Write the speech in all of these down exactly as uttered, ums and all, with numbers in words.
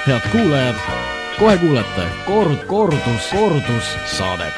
Head kuulajad, kohe kuulete kord, kordus, kordus saadet.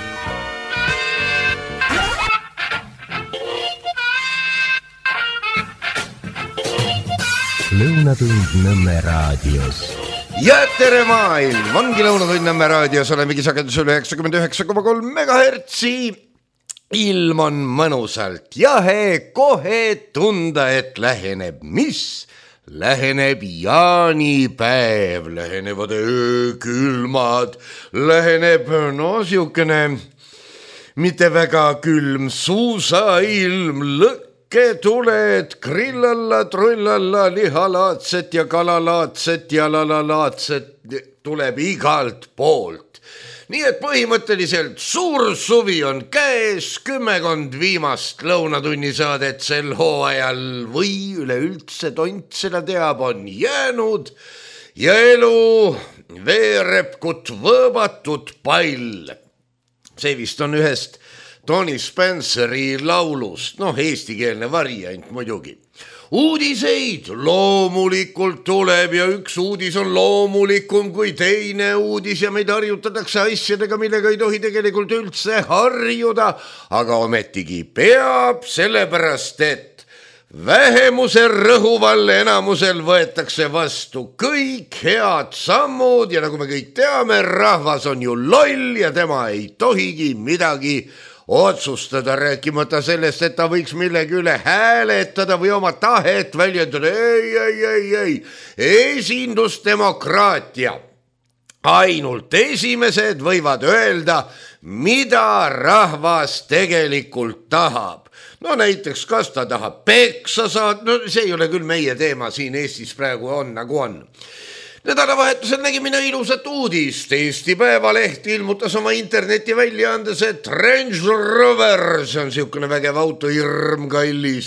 Lõunatund Nõmme raadios. Ja tere maailm, ongi Lõunatund Nõmme raadios, olemegi sagedusel üheksakümmend üheksa koma kolm megahertsi. Ilm on mõnusalt ja he, kohe tunda, et läheneb mis? Läheneb jaanipäev, lähenevad öökülmad, läheneb no siukene mitte väga külm suusailm, lõkketuled, grillalla, trullalla, lihalaadset ja kalalaadset ja lalalaadset tuleb igalt poolt. Nii et põhimõtteliselt suur suvi on käes, kümmekond viimast lõunatunni saadet sel hooajal või üleüldse tont seda teab on jäänud ja elu veereb kut võõbatud pall. See vist on ühest Tony Spenceri laulust, noh eestikeelne variant muidugi. Uudiseid loomulikult tuleb ja üks uudis on loomulikum kui teine uudis ja meid harjutatakse asjadega, millega ei tohi tegelikult üldse harjuda, aga ometigi peab, sellepärast et vähemuse rõhuval enamusel võetakse vastu kõik head sammud ja nagu me kõik teame, rahvas on ju loll ja tema ei tohigi midagi otsustada, rääkimata sellest, et ta võiks millegi üle hääletada või oma tahet väljendada. Ei, ei, ei, ei, esindusdemokraatia. Ainult esimesed võivad öelda, mida rahvas tegelikult tahab. No näiteks, kas ta tahab peksa saada, no see ei ole küll meie teema siin Eestis praegu on, nagu on. Nädalavahetusel nägime ilusat uudist. Eesti Päevaleht ilmutas oma interneti väljaandes, et Range Rover, see on siukene vägev auto, hirm kallis,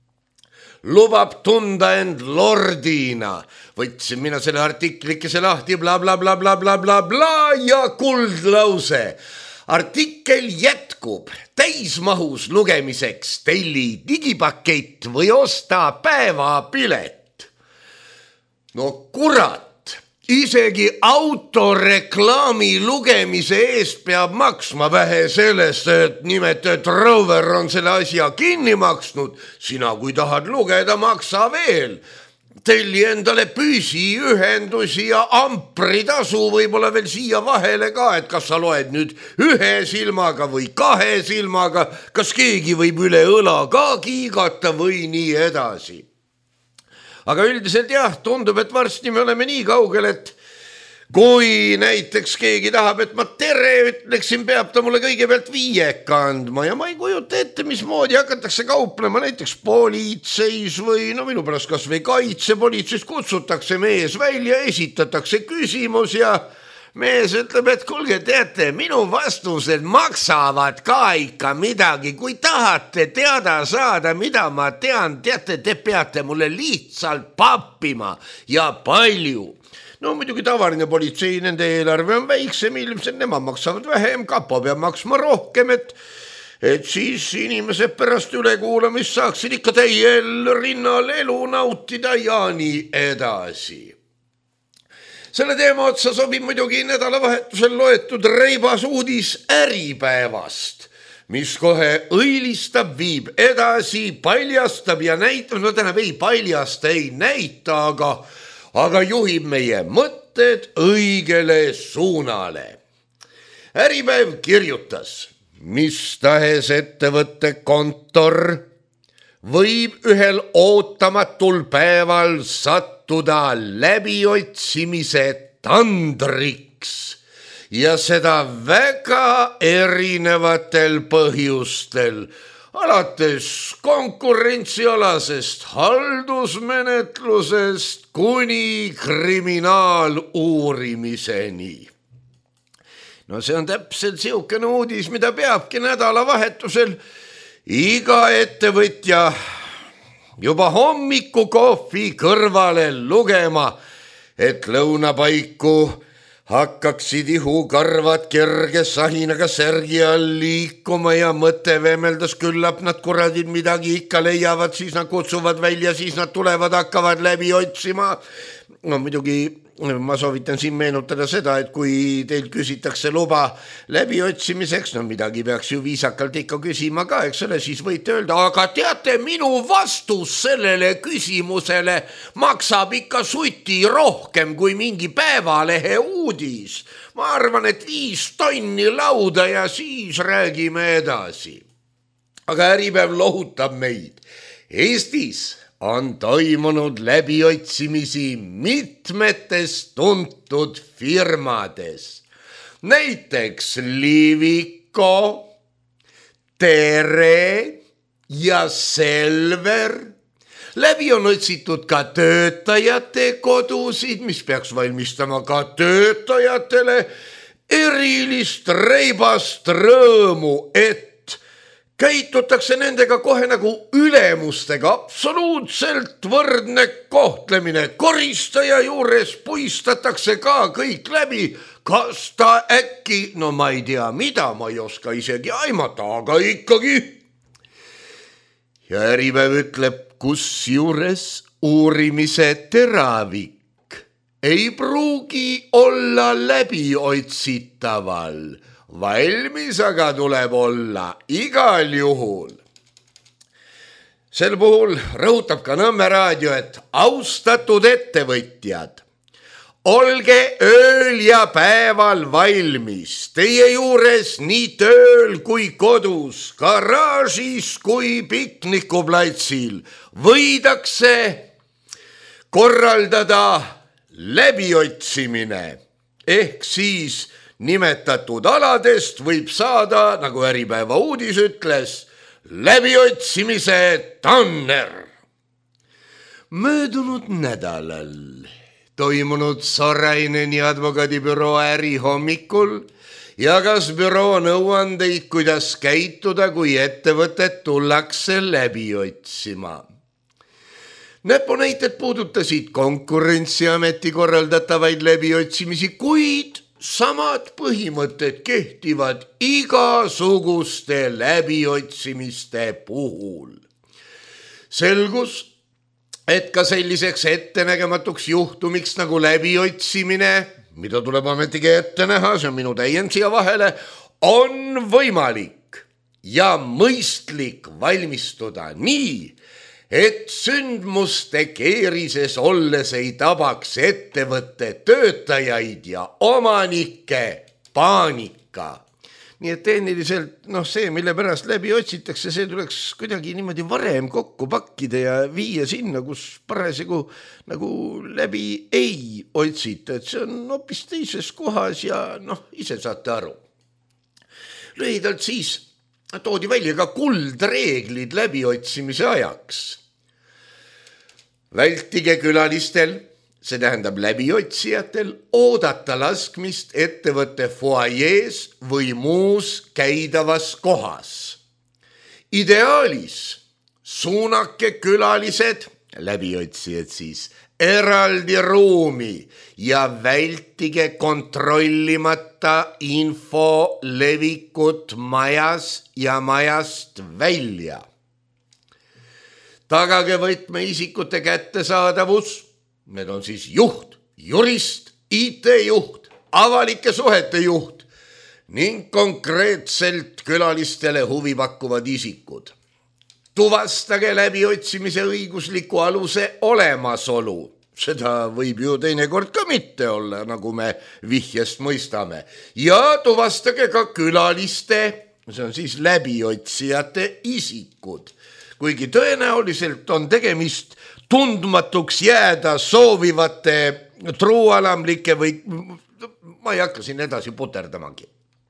lubab tunda end lordina. Võtsin mina selle artiklikese lahti, bla bla bla bla bla bla bla ja kuldlause. Artikkel jätkub täismahus lugemiseks, telli digipakett või osta päevapilet. No kurat. Isegi autoreklaami lugemise eest peab maksma vähe sellest, et nimetatud Rover on selle asja kinni maksnud. Sina, kui tahad lugeda, maksa veel. Telli endale püsiühendusi ja ampritasu võib-olla veel siia vahele ka, et kas sa loed nüüd ühe silmaga või kahe silmaga, kas keegi võib üle õla ka kiigata või nii edasi. Aga üldiselt jah, tundub, et varsti me oleme nii kaugel, et kui näiteks keegi tahab, et ma tere ütleksin, peab ta mulle kõigepealt viieka andma ja ma ei kujuta ette, mismoodi hakatakse kauplema näiteks politseis või no minu pärast kas või kaitsepolitseis kutsutakse mees välja, esitatakse küsimus ja mees ütleb, et kuulge, teate, minu vastused maksavad ka ikka midagi. Kui tahate teada saada, mida ma tean, teate, te peate mulle lihtsalt pappima ja palju. No muidugi tavaline politsei, nende eelarve on väiksem, ilmselt nemad maksavad vähem, kapo peab maksma rohkem, et, et siis inimesed pärast ülekuulamist saaksid ikka täiel rinnal elu nautida ja nii edasi. Selle teema otsa sobib muidugi nädalavahetusel loetud reibas uudis Äripäevast, mis kohe õilistab, viib edasi, paljastab ja näitab, no tähendab ei paljasta, ei näita, aga, aga juhib meie mõtted õigele suunale. Äripäev kirjutas, mis tahes ettevõtte kontor võib ühel ootamatul päeval sattuda läbiotsimise tandriks ja seda väga erinevatel põhjustel, alates konkurentsialasest haldusmenetlusest kuni kriminaaluurimiseni. No see on täpselt siukene uudis, mida peabki nädalavahetusel iga ettevõtja juba hommikukohvi kõrvale lugema, et lõunapaiku hakkaksid ihukarvad kerge sahinaga särgi all liikuma ja mõte veemeldas, küllap nad kuradid midagi ikka leiavad, siis nad kutsuvad välja, siis nad tulevad, hakkavad läbi otsima. no muidugi ma soovitan siin meenutada seda, et kui teilt küsitakse luba läbiotsimiseks, no midagi peaks ju viisakalt ikka küsima ka, eks ole, siis võite öelda, aga teate, minu vastus sellele küsimusele maksab ikka suti rohkem kui mingi Päevalehe uudis. Ma arvan, et viis tonni lauda ja siis räägime edasi. Aga Äripäev lohutab meid. Eestis on toimunud läbiotsimisi mitmetes tuntud firmades. Näiteks Liviko, Tere ja Selver. Läbi on otsitud ka töötajate kodusid, mis peaks valmistama ka töötajatele erilist reibast rõõmu, et käitutakse nendega kohe nagu ülemustega, absoluutselt võrdne kohtlemine. Koristaja juures puistatakse ka kõik läbi. Kas ta äkki, no ma ei tea mida, ma ei oska isegi aimata, aga ikkagi. Ja Äripäev ütleb, kus juures uurimise teravik ei pruugi olla läbi otsitaval. Valmis aga tuleb olla igal juhul. Sel puhul rõhutab ka Nõmme raadio, et austatud ettevõtjad, olge ööl ja päeval valmis. Teie juures nii tööl kui kodus, garaažis kui piknikuplatsil võidakse korraldada läbiotsimine ehk siis nimetatud aladest võib saada, nagu Äripäeva uudis ütles, läbiotsimise tanner. Möödunud nädalal toimunud Soraineni advokaadibüroo äri hommikul jagas büroo nõuandeid, kuidas käituda, kui ettevõtet tullakse läbi otsima. Näpunäited puudutasid Konkurentsiameti korraldatavaid läbiotsimisi, kuid samad põhimõtted kehtivad igasuguste läbiotsimiste puhul. Selgus, et ka selliseks ettenägematuks juhtumiks nagu läbiotsimine, mida tuleb ametigi ette näha, see on minu täiend siia vahele, on võimalik ja mõistlik valmistuda nii, et sündmuste keerises olles ei tabaks ettevõtte töötajaid ja omanikke paanika. Nii et tehniliselt, noh see, mille pärast läbi otsitakse, see tuleks kuidagi niimoodi varem kokku pakkida ja viia sinna, kus parasjagu nagu läbi ei otsita, et see on hoopis teises kohas ja noh, ise saate aru. Lühidalt siis toodi välja ka kuldreeglid läbiotsimise ajaks. Vältige külalistel, see tähendab läbiotsijatel, oodata laskmist ettevõtte foajees või muus käidavas kohas. Ideaalis suunake külalised, läbiotsijad siis, eraldi ruumi ja vältige kontrollimata info levikut majas ja majast välja. Tagage võtmeisikute kättesaadavus, need on siis juht, jurist, I T-juht, avalike suhete juht ning konkreetselt külalistele huvi pakkuvad isikud. Tuvastage läbiotsimise õigusliku aluse olemasolu. Seda võib ju teinekord ka mitte olla, nagu me vihjest mõistame. Ja tuvastage ka külaliste, see on siis läbiotsijate isikud. Kuigi tõenäoliselt on tegemist tundmatuks jääda soovivate truualamlike või ma ei hakka siin edasi puterdamagi.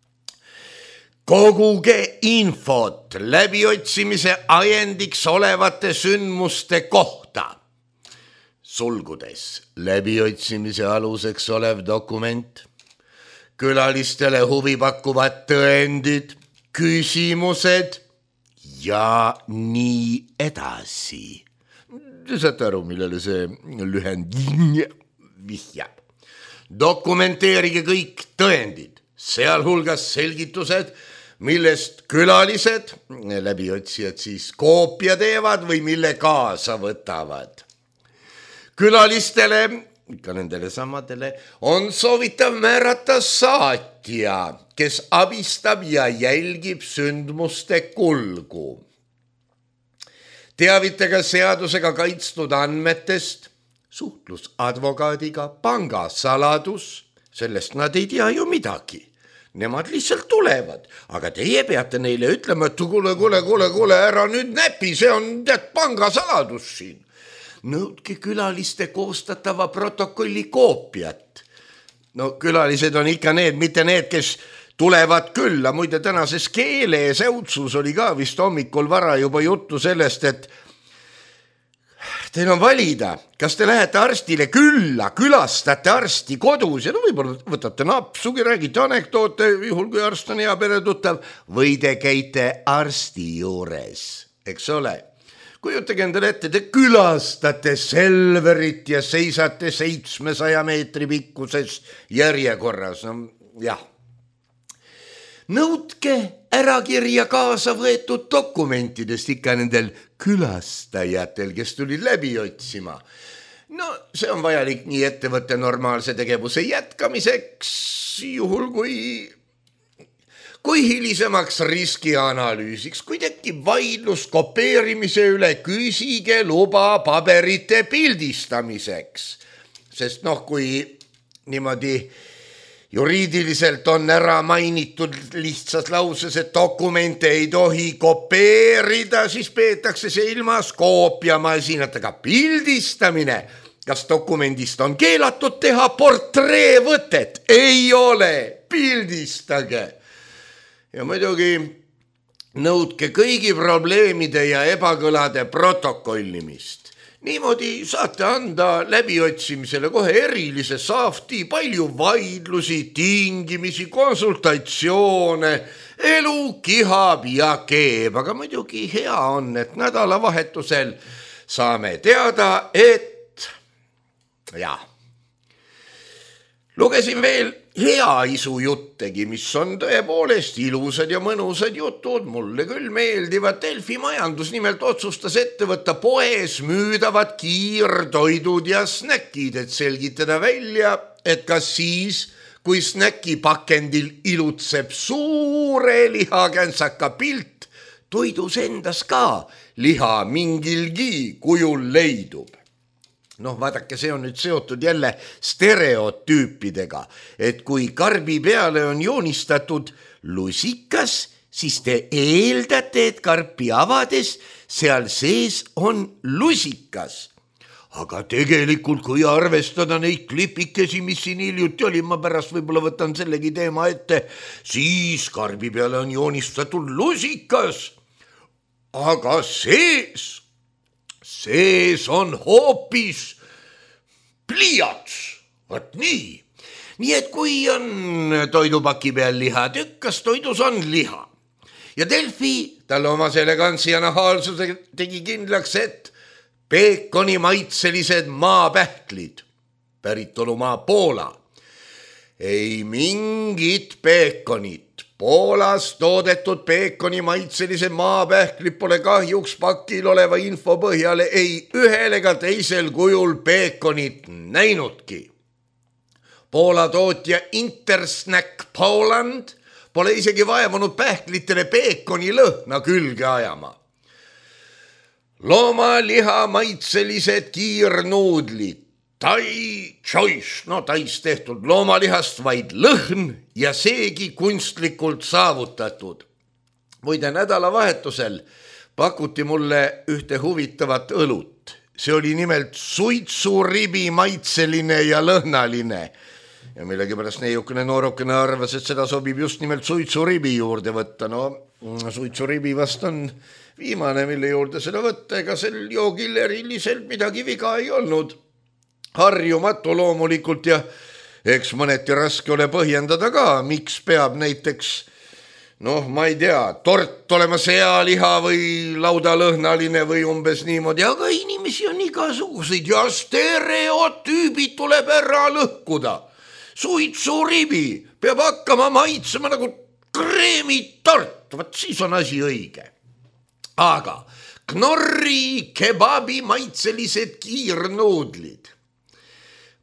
Koguge infot läbiotsimise ajendiks olevate sündmuste kohta. Sulgudes läbiotsimise aluseks olev dokument, külalistele huvi pakkuvad tõendid, küsimused ja nii edasi. Te saate aru, millele see lühend vihjab. Dokumenteerige kõik tõendid, sealhulgas selgitused, millest külalised, läbiotsijad siis koopia teevad või mille kaasa võtavad. Külalistele ikka nendele samadele, on soovitav määrata saatja, kes abistab ja jälgib sündmuste kulgu. Teavitage seadusega kaitstud andmetest, suhtlusadvokaadiga, pangasaladus, sellest nad ei tea ju midagi. Nemad lihtsalt tulevad, aga teie peate neile ütlema, et kuule, kuule, kuule, kuule, ära nüüd näpi, see on tead pangasaladus siin. Nõudke külaliste koostatava protokolli koopiat. No külalised on ikka need, mitte need, kes tulevad külla. Muide tänases keeles Eutsus oli ka vist hommikul vara juba juttu sellest, et teil on valida, kas te lähete arstile külla, külastate arsti kodus ja no võib-olla võtate napsugi, räägite anekdoote, juhul kui arst on hea peretuttav, või te käite arsti juures, eks ole. Kujutage endale ette, te külastate Selverit ja seisate seitsmesaja meetri pikkuses järjekorras, no jah. Nõudke ärakirja kaasa võetud dokumentidest ikka nendel külastajatel, kes tulid läbi otsima. No see on vajalik nii ettevõtte normaalse tegevuse jätkamiseks, juhul kui, kui hilisemaks riskianalüüsiks, kui tekib vaidlus kopeerimise üle, küsige luba paberite pildistamiseks. Sest noh, kui niimoodi juriidiliselt on ära mainitud lihtsas lauses, et dokumente ei tohi kopeerida, siis peetakse see ilmas koopiamasinatega pildistamine. Kas dokumendist on keelatud teha portreevõtet? Ei ole, pildistage. Ja muidugi nõudke kõigi probleemide ja ebakõlade protokollimist. Niimoodi saate anda läbiotsimisele kohe erilise saafti, palju vaidlusi, tingimisi, konsultatsioone, elu kihab ja keeb, aga muidugi hea on, et nädalavahetusel saame teada, et jah, lugesin veel hea isu juttegi, mis on tõepoolest ilusad ja mõnusad jutud, mulle küll meeldivad. Delfi majandus nimelt otsustas ette võtta poes müüdavad kiirtoidud ja snäkid, et selgitada välja, et kas siis, kui snäki pakendil ilutseb suure lihakänsaka pilt, toidus endas ka liha mingilgi kujul leidub. Noh, vaadake, see on nüüd seotud jälle stereotüüpidega, et kui karbi peale on joonistatud lusikas, siis te eeldate, et karpi avades seal sees on lusikas. Aga tegelikult, kui arvestada neid klipikesi, mis siin hiljuti oli, ma pärast võib-olla võtan sellegi teema ette, siis karbi peale on joonistatud lusikas, aga sees sees on hoopis pliiats, võt nii. Nii et kui on toidupaki peal lihatükk, kas toidus on liha? Ja Delfi talle omas elegantsi ja nahaalsuse tegi kindlaks, et peekoni maitselised maapähklid, päritolumaa Poola, ei mingit peekonit. Poolas toodetud peekoni maitselise maapähklid pole kahjuks pakil oleva info põhjale ei ühel ega teisel kujul peekonit näinudki. Poola tootja Intersnack Poland pole isegi vaevanud pähklitele peekoni lõhna külge ajama. Loomaliha maitselised kiirnuudlid. Tai choice, no tais tehtud loomalihast vaid lõhn ja seegi kunstlikult saavutatud. Muide nädalavahetusel pakuti mulle ühte huvitavat õlut. See oli nimelt suitsuribi maitseline ja lõhnaline. Ja millegipärast neiukene noorukene arvas, et seda sobib just nimelt suitsuribi juurde võtta. No suitsuribi vast on viimane, mille juurde seda võtta, ega sel joogil eriliselt midagi viga ei olnud. Harjumatu loomulikult ja eks mõneti raske ole põhjendada ka, miks peab näiteks, noh, ma ei tea, tort olema sealiha või laudalõhnaline või umbes niimoodi, aga inimesi on igasuguseid ja stereotüübid tuleb ära lõhkuda. Suitsuribi peab hakkama maitsema nagu kreemitort, vaat siis on asi õige. Aga Knorri kebabi maitselised kiirnuudlid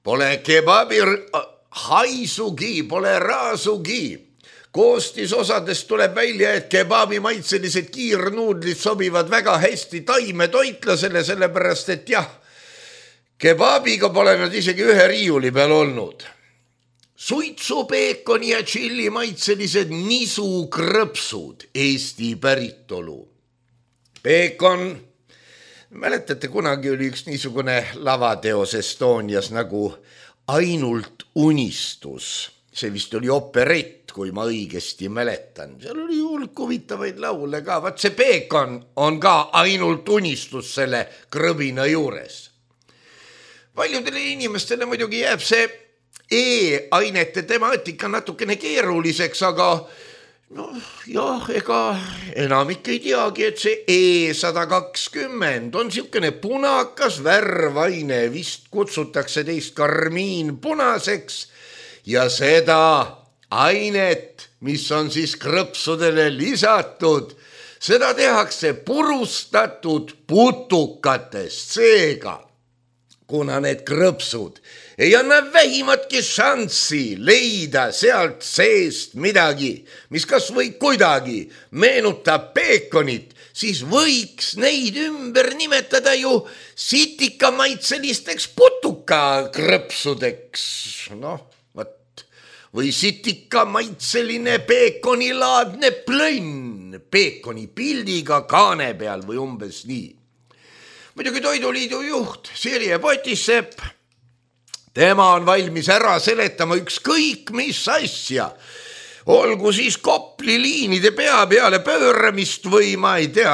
pole kebabi haisugi, pole raasugi. Koostisosadest tuleb välja, et kebabi maitselised kiirnuudlid sobivad väga hästi taimetoitlasele, sellepärast et jah, kebabiga pole nad isegi ühe riiuli peal olnud. Suitsu, peekoni ja tšilli maitselised nisukrõpsud, Eesti päritolu. Peekon, mäletate, kunagi oli üks niisugune lavateos Estonias nagu Ainult unistus. See vist oli operett, kui ma õigesti mäletan. Seal oli hulk huvitavaid laule ka. Vaat see Peekon on ka ainult unistus selle krõbina juures. Paljudele inimestele muidugi jääb see E-ainete temaatika natukene keeruliseks, aga no jah, ega enamik ei teagi, et see E sada kakskümmend on siukene punakas värvaine, vist kutsutakse teist karmiin punaseks ja seda ainet, mis on siis krõpsudele lisatud, seda tehakse purustatud putukatest, seega kuna need krõpsud ei anna vähimatki šanssi leida sealt seest midagi, mis kas või kuidagi meenutab peekonit, siis võiks neid ümber nimetada ju sitikamaitselisteks putukakrõpsudeks. Noh, võt, või sitikamaitseline peekonilaadne plönn peekoni pildiga kaane peal või umbes nii. Muidugi Toiduliidu juht Sirje Potissepp, tema on valmis ära seletama ükskõik mis asja, olgu siis Kopli liinide pea peale pööramist või ma ei tea,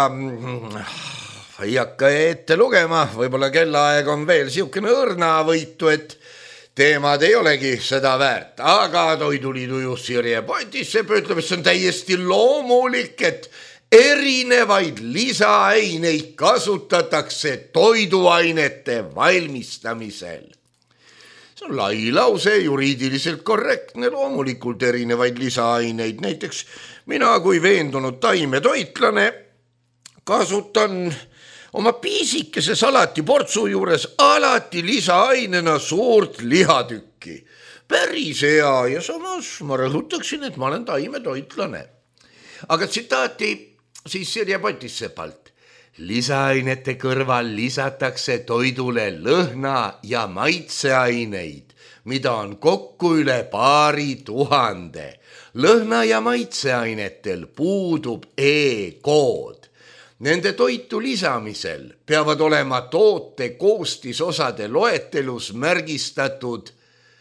ei hakka ette lugema, võib-olla kellaaeg on veel siukene õrnavõitu, et teemad ei olegi seda väärt, aga Toiduliidu juht Sirje Potissepp ütleb, et see on täiesti loomulik, et erinevaid lisaaineid kasutatakse toiduainete valmistamisel. See on lai lause, juriidiliselt korrektne, loomulikult erinevaid lisaaineid. Näiteks mina kui veendunud taimetoitlane kasutan oma piisikese salati portsu juures alati lisaainena suurt lihatükki. Päris hea ja samas ma rõhutaksin, et ma olen taimetoitlane. Aga tsitaati siis Sirje Potissepalt. Lisaainete kõrval lisatakse toidule lõhna ja maitseaineid, mida on kokku üle paari tuhande. Lõhna ja maitseainetel puudub E-kood. Nende toitu lisamisel peavad olema toote koostisosade loetelus märgistatud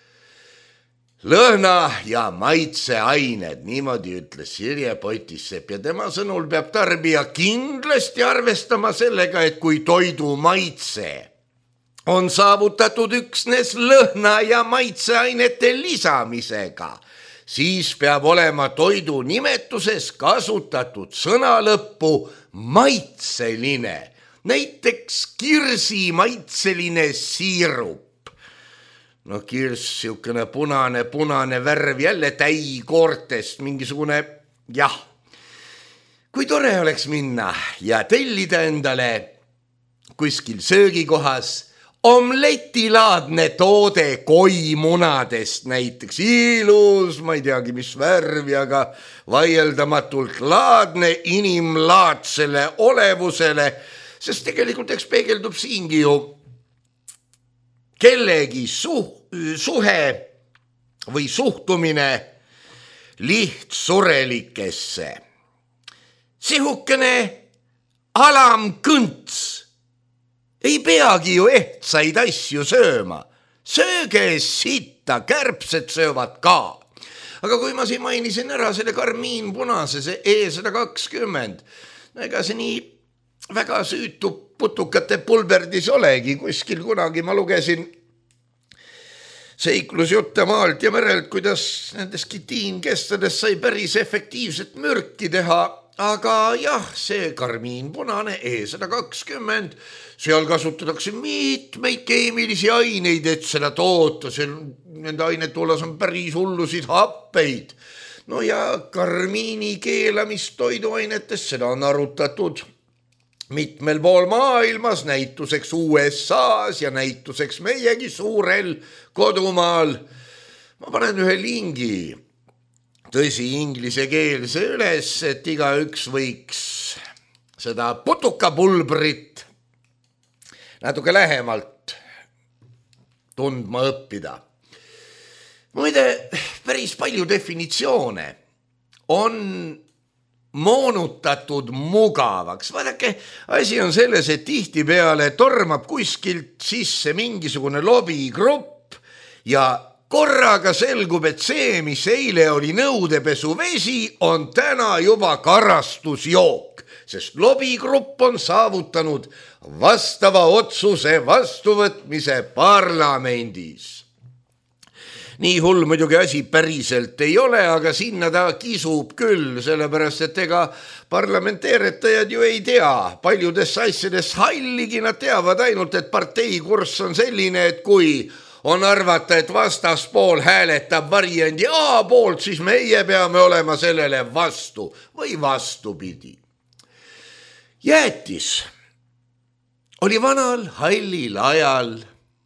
lõhna ja maitseained, niimoodi ütles Sirje Potissepp ja tema sõnul peab tarbija kindlasti arvestama sellega, et kui toidu maitse on saavutatud üksnes lõhna ja maitseainete lisamisega, siis peab olema toidu nimetuses kasutatud sõnalõppu maitseline, näiteks kirsi maitseline siirup. No kirss, siukene punane, punane värv, jälle täikoortest, mingisugune, jah. Kui tore oleks minna ja tellida endale kuskil söögikohas omletilaadne toode koimunadest näiteks. Ilus, ma ei teagi, mis värvi, aga vaieldamatult laadne inimlaadsele olevusele, sest tegelikult eks peegeldub siingi ju kellegi suh, suhe või suhtumine lihtsurelikesse. Sihukene alamkõnts ei peagi ju ehtsaid asju sööma. Sööge sitta, kärbsed söövad ka. Aga kui ma siin mainisin ära selle karmiin punase, see E sada kakskümmend, ega see nii väga süütu putukate pulberdis olegi. Kuskil kunagi ma lugesin seiklusjutte maalt ja merelt, kuidas nendes kitiinkestades sai päris efektiivset mürki teha. Aga jah, see karmiin punane E sada kakskümmend, seal kasutatakse mitmeid keemilisi aineid, et seda toota. Nende ainete hulgas on päris hullusid happeid. No ja karmiini keelamist toiduainetes, seda on arutatud mitmel pool maailmas, näituseks U S A-s ja näituseks meiegi suurel kodumaal. Ma panen ühe lingi, tõsi inglisekeelse üles, et igaüks võiks seda putukapulbrit natuke lähemalt tundma õppida. Muide, päris palju definitsioone on moonutatud mugavaks. Vaadake, asi on selles, et tihtipeale tormab kuskilt sisse mingisugune lobigrupp ja korraga selgub, et see, mis eile oli nõudepesuvesi, on täna juba karastusjook, sest lobigrupp on saavutanud vastava otsuse vastuvõtmise parlamendis. Nii hull muidugi asi päriselt ei ole, aga sinna ta kisub küll, sellepärast et ega parlamenteeritajad ju ei tea paljudes asjades halligi, nad teavad ainult, et partei kurss on selline, et kui on arvata, et vastaspool hääletab variandi A poolt, siis meie peame olema sellele vastu või vastupidi. Jäätis oli vanal hallil ajal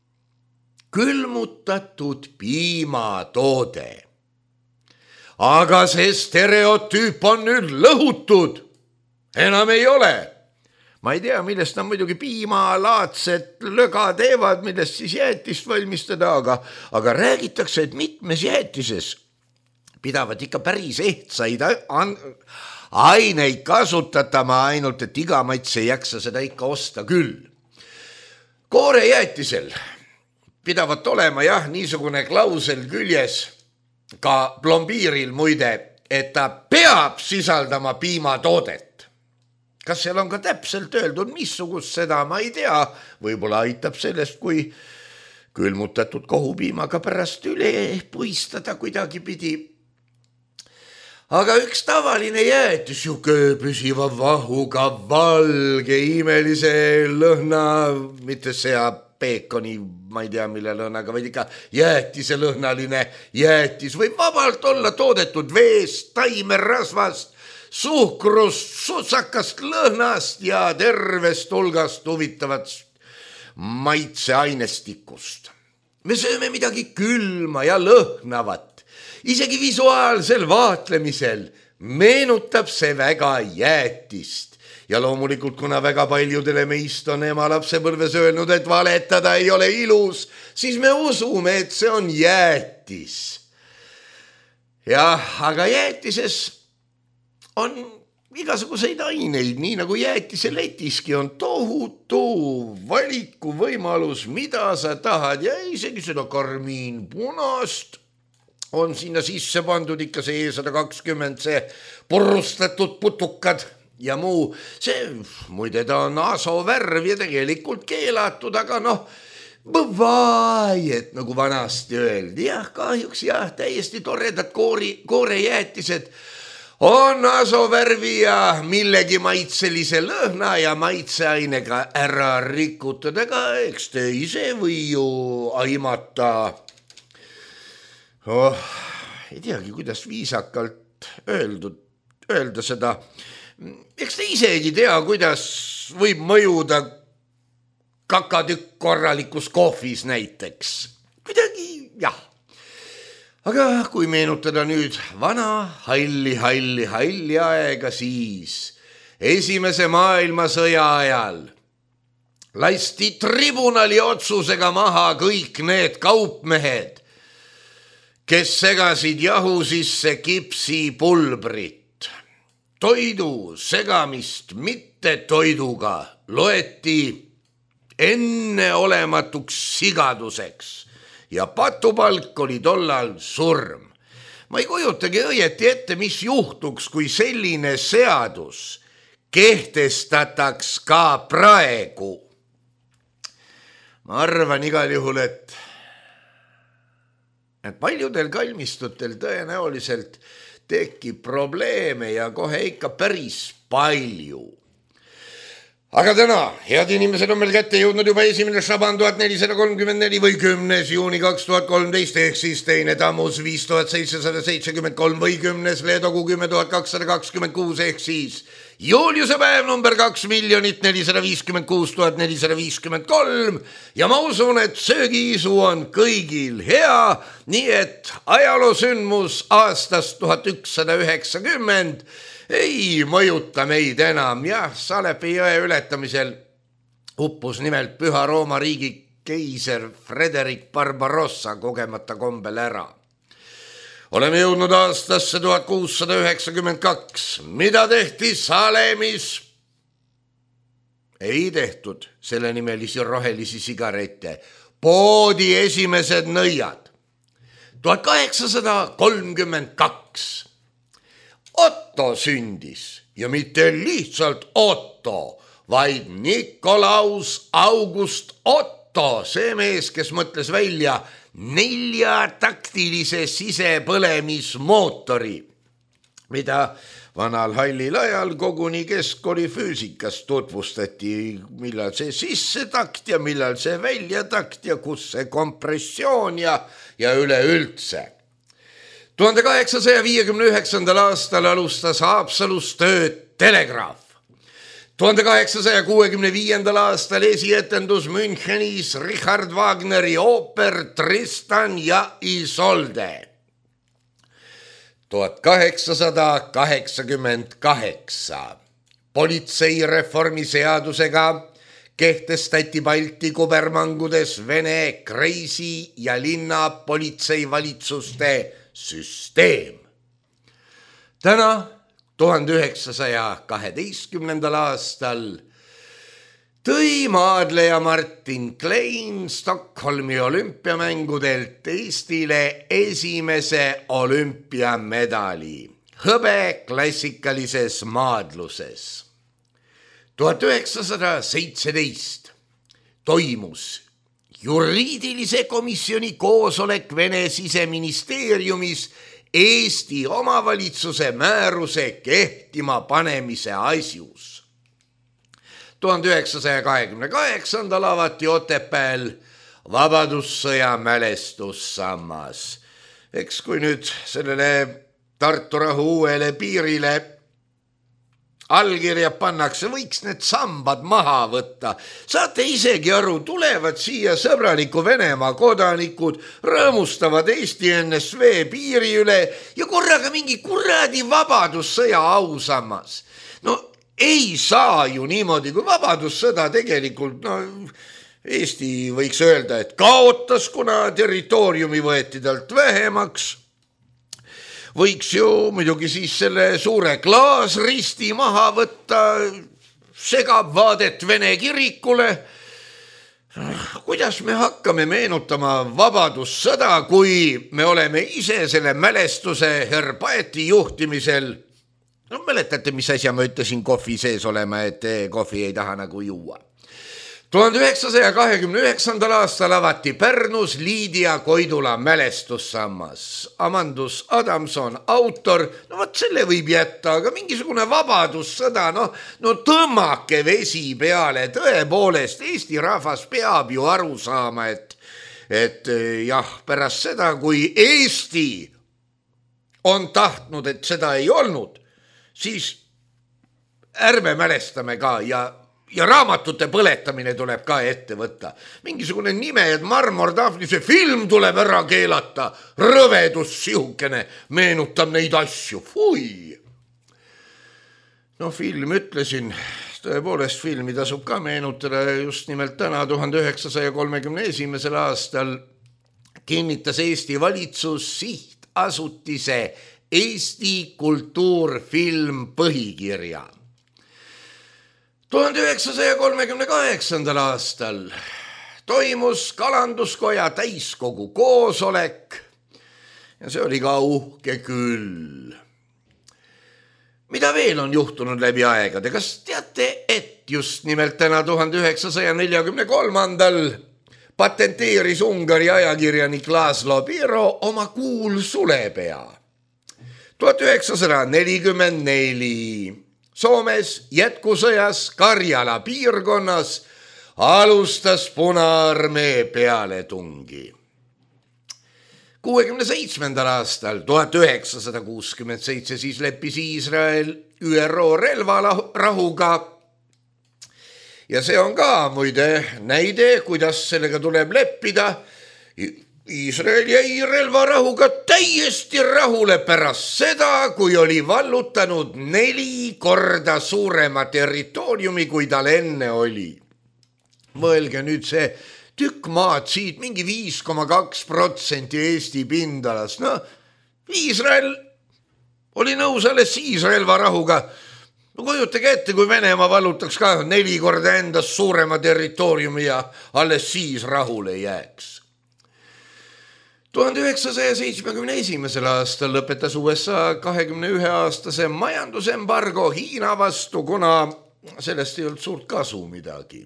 külmutatud piimatoode. Aga see stereotüüp on nüüd lõhutud. Enam ei ole. Ma ei tea, millest nad muidugi piimalaadset löga teevad, millest siis jäätist valmistada, aga, aga räägitakse, et mitmes jäätises pidavad ikka päris ehtsaid aineid kasutatama, ainult et iga maitse ei jaksa seda ikka osta küll. Koorejäätisel pidavat olema jah, niisugune klausel küljes, ka plombiiril muide, et ta peab sisaldama piimatoodet. Kas seal on ka täpselt öeldud, missugust seda ma ei tea, võib-olla aitab sellest, kui külmutatud kohupiimaga pärast üle puistada kuidagi pidi. Aga üks tavaline jäätis, juke püsiva vahuga valge, imelise lõhna, mitte sea peekoni, ma ei tea, mille lõhnaga, vaid ikka jäätise lõhnaline jäätis võib vabalt olla toodetud veest, taimerasvast, suhkrust, sutsakast lõhnast ja tervest hulgast huvitavat maitseainestikust. Me sööme midagi külma ja lõhnavat. Isegi visuaalsel vaatlemisel meenutab see väga jäätist. Ja loomulikult, kuna väga paljudele meist on ema lapsepõlves öelnud, et valetada ei ole ilus, siis me usume, et see on jäätis. Jah, aga jäätises on igasuguseid aineid, nii nagu jäätise letiski on tohutu valiku võimalus, mida sa tahad ja isegi seda karmiin punast on sinna sisse pandud ikka see sada kakskümmend, see purustatud putukad ja muu. See muide ta on asovärv ja tegelikult keelatud, aga noh, bõvai, et nagu vanasti öeldi, jah, kahjuks jah, täiesti toredad koori, koorejäätised on asovärvi ja millegi maitselise lõhna ja maitseainega ära rikutud, aga eks te ise või ju aimata. Oh, ei teagi, kuidas viisakalt öeldud, öelda seda. Eks te isegi tea, kuidas võib mõjuda kakatükk korralikus kohvis näiteks. Kuidagi, jah. Aga kui meenutada nüüd vana halli, halli, halli aega, siis esimese maailmasõja ajal lasti tribunali otsusega maha kõik need kaupmehed, kes segasid jahu sisse kipsipulbrit. Toidu segamist mitte toiduga loeti enneolematuks sigaduseks ja patupalk oli tollal surm. Ma ei kujutagi õieti ette, mis juhtuks, kui selline seadus kehtestataks ka praegu. Ma arvan igal juhul, et, et paljudel kalmistutel tõenäoliselt tekib probleeme ja kohe ikka päris palju. Aga täna, head inimesed, on meil kätte jõudnud juba esimene Šaban tuhat nelisada kolmkümmend neli või kümnes juuni kaks tuhat kolmteist, ehk siis teine Tammus viis tuhat seitsesada seitsekümmend kolm või kümnes Leedogu kümme tuhat kakssada kakskümmend kuus, ehk siis Juliuse päev number kaks miljonit nelisada viiskümmend kuus tuhat nelisada viiskümmend kolm ja ma usun, et söögiisu on kõigil hea, nii et ajaloosündmus aastast tuhat ükssada üheksakümmend ei mõjuta meid enam. Jah, Salepi jõe ületamisel uppus nimelt Püha Rooma riigi keiser Frederik Barbarossa kogemata kombel ära. Oleme jõudnud aastasse tuhat kuussada üheksakümmend kaks. Mida tehti Salemis? Ei tehtud selle nimelisi rohelisi sigarette. Poodi esimesed nõiad. tuhat kaheksasada kolmkümmend kaks. Otto sündis ja mitte lihtsalt Otto, vaid Nikolaus August Otto, see mees, kes mõtles välja neljataktilise sisepõlemismootori, mida vanal hallil ajal koguni keskkooli füüsikas tutvustati, millal see sissetakt ja millal see väljatakt ja kus see kompressioon ja, ja üleüldse. tuhande kaheksasaja viiekümne üheksandal aastal alustas Haapsalus tööd telegraaf. tuhande kaheksasaja kuuekümne viiendal aastal esietendus Münchenis Richard Wagneri ooper Tristan ja Isolde. tuhat kaheksasada kaheksakümmend kaheksa. Politseireformi seadusega kehtestati Balti kubermangudes Vene kreisi ja linna politseivalitsuste süsteem. Täna tuhande üheksasaja kaheteistkümnendal aastal tõi maadleja Martin Klein Stockholmi olümpiamängudelt Eestile esimese olümpiamedali, hõbe klassikalises maadluses. tuhat üheksasada seitseteist toimus juriidilise komisjoni koosolek Vene siseministeeriumis Eesti omavalitsuse määruse kehtima panemise asjus. tuhande üheksasaja kahekümne kaheksandal avati Otepääl Vabadussõja mälestussammas. Eks kui nüüd sellele Tartu rahu uuele piirile allkirja pannakse, võiks need sambad maha võtta. Saate isegi aru, tulevad siia sõbraliku Venemaa kodanikud, rõõmustavad Eesti N S V piiri üle ja korraga mingi kuradi Vabadussõja ausammas. No ei saa ju niimoodi, kui Vabadussõda tegelikult, no Eesti võiks öelda, et kaotas, kuna territooriumi võeti talt vähemaks. Võiks ju muidugi siis selle suure klaasristi maha võtta, segab vaadet Vene kirikule. Kuidas me hakkame meenutama Vabadussõda, kui me oleme ise selle mälestuse Herbaeti juhtimisel? No mäletate, mis asja ma ütlesin kohvi sees olema, et kohvi ei taha nagu juua. tuhande üheksasaja kahekümne üheksandal aastal avati Pärnus Liidia Koidula mälestussammas. Amandus Adamson, autor, no võt selle võib jätta, aga mingisugune Vabadussõda, no, no tõmmake vesi peale, tõepoolest Eesti rahvas peab ju aru saama, et, et jah, pärast seda, kui Eesti on tahtnud, et seda ei olnud, siis ärme mälestame ka ja Ja raamatute põletamine tuleb ka ette võtta. Mingisugune nime, et Marmortahvli, see film tuleb ära keelata. Rõvedus sihukene meenutab neid asju. Fui! No film ütlesin, tõepoolest filmi tasub ka meenutada just nimelt täna tuhande üheksasaja kolmekümne esimesel aastal kinnitas Eesti valitsus sihtasutise Eesti kultuurfilm põhikirja. tuhande üheksasaja kolmekümne kaheksandal aastal toimus Kalanduskoja täiskogu koosolek ja see oli ka uhke küll. Mida veel on juhtunud läbi aegade? Kas teate, et just nimelt täna tuhande üheksasaja neljakümne kolmandal patenteeris Ungari ajakirjanik Laszlo Biro oma kuulsulepea. tuhat üheksasada nelikümmend neli Soomes jätkusõjas Karjala piirkonnas alustas Punaarmee pealetungi. kuuekümne seitsmendal aastal tuhat üheksasada kuuskümmend seitse siis leppis Iisrael Ü R O relvarahuga. Ja see on ka muide näide, kuidas sellega tuleb leppida. Iisrael jäi relvarahuga täiesti rahule pärast seda, kui oli vallutanud neli korda suurema territooriumi, kui tal enne oli. Mõelge nüüd see tükk maad siit, mingi viis koma kaks protsenti Eesti pindalast. No, Iisrael oli nõus alles siis relvarahuga. No kujutage ette, kui Venemaa vallutaks ka neli korda endast suurema territooriumi ja alles siis rahule jääks. tuhande üheksasaja seitsmekümne esimesel aastal lõpetas U S A kahekümne ühe aastase majandusembargo Hiina vastu, kuna sellest ei olnud suurt kasu midagi.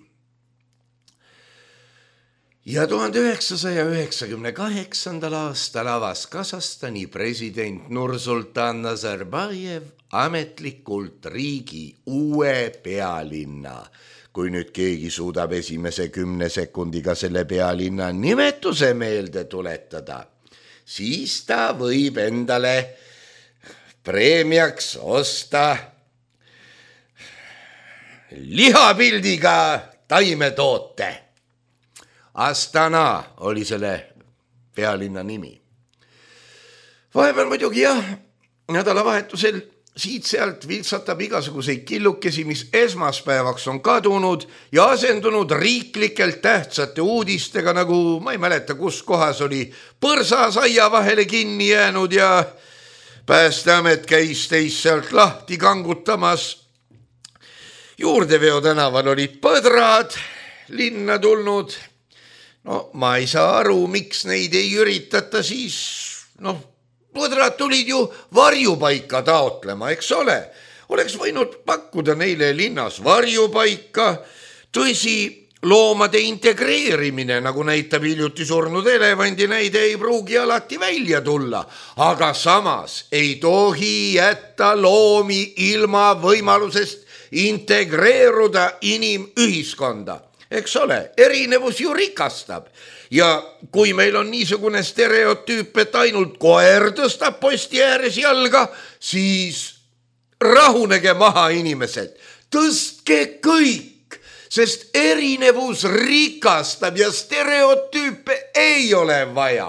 Ja tuhande üheksasaja üheksakümne kaheksandal aastal avas Kasahstani president Nursultan Nazarbayev ametlikult riigi uue pealinna. Kui nüüd keegi suudab esimese kümne sekundiga selle pealinna nimetuse meelde tuletada, siis ta võib endale preemiaks osta lihapildiga taimetoote. Astana oli selle pealinna nimi. Vahepeal muidugi jah, nädalavahetusel siit-sealt viltsatab igasuguseid killukesi, mis esmaspäevaks on kadunud ja asendunud riiklikelt tähtsate uudistega, nagu ma ei mäleta, kus kohas oli põrsas aia vahele kinni jäänud ja Päästeamet käis teist sealt lahti kangutamas. Juurdeveo tänaval olid põdrad linna tulnud. No ma ei saa aru, miks neid ei üritata siis, noh, põdrad tulid ju varjupaika taotlema, eks ole. Oleks võinud pakkuda neile linnas varjupaika. Tõsi, loomade integreerimine, nagu näitab hiljuti surnud elevandi näide, ei pruugi alati välja tulla. Aga samas ei tohi jätta loomi ilma võimalusest integreeruda inimühiskonda. Eks ole, erinevus ju rikastab. Ja kui meil on niisugune stereotüüp, et ainult koer tõstab posti ääres jalga, siis rahunege maha inimesed. Tõstke kõik, sest erinevus rikastab ja stereotüüpe ei ole vaja.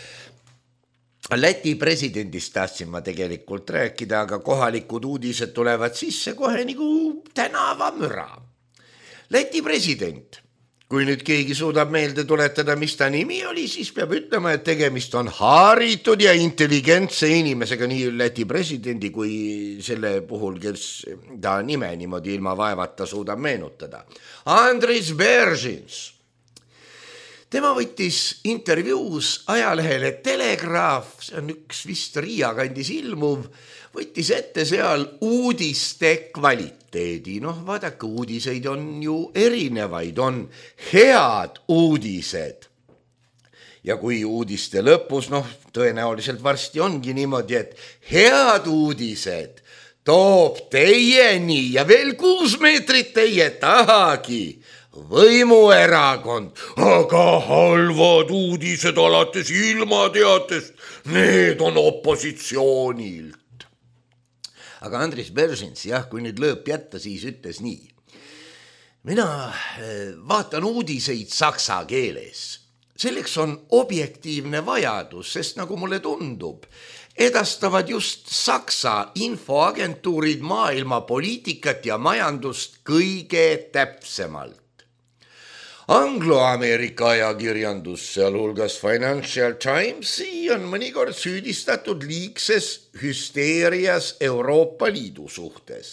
Läti presidendist tahtsin ma tegelikult rääkida, aga kohalikud uudised tulevad sisse kohe nagu tänavamüra. Läti president, kui nüüd keegi suudab meelde tuletada, mis ta nimi oli, siis peab ütlema, et tegemist on haaritud ja intelligentse inimesega, nii Läti presidendi kui selle puhul, kes ta nime niimoodi ilma vaevata suudab meenutada. Andris Beržins. Tema võttis intervjuus ajalehele Telegraaf, see on üks vist Riia kandis ilmuv, võttis ette seal uudiste kvaliteedi. Noh, vaadake, uudiseid on ju erinevaid, on head uudised. Ja kui uudiste lõpus, noh, tõenäoliselt varsti ongi niimoodi, et head uudised toob teieni ja veel kuus meetrit teie tahagi võimuerakond, aga halvad uudised alates ilmateatest, need on opositsioonilt. Aga Andris Beržins, jah, kui nüüd lõõp jätta, siis ütles nii. Mina vaatan uudiseid saksa keeles. Selleks on objektiivne vajadus, sest nagu mulle tundub, edastavad just saksa infoagentuurid maailma poliitikat ja majandust kõige täpsemalt. Anglo-Ameerika ajakirjandus, sealhulgas Financial Timesi, on mõnikord süüdistatud liigses hüsteerias Euroopa Liidu suhtes.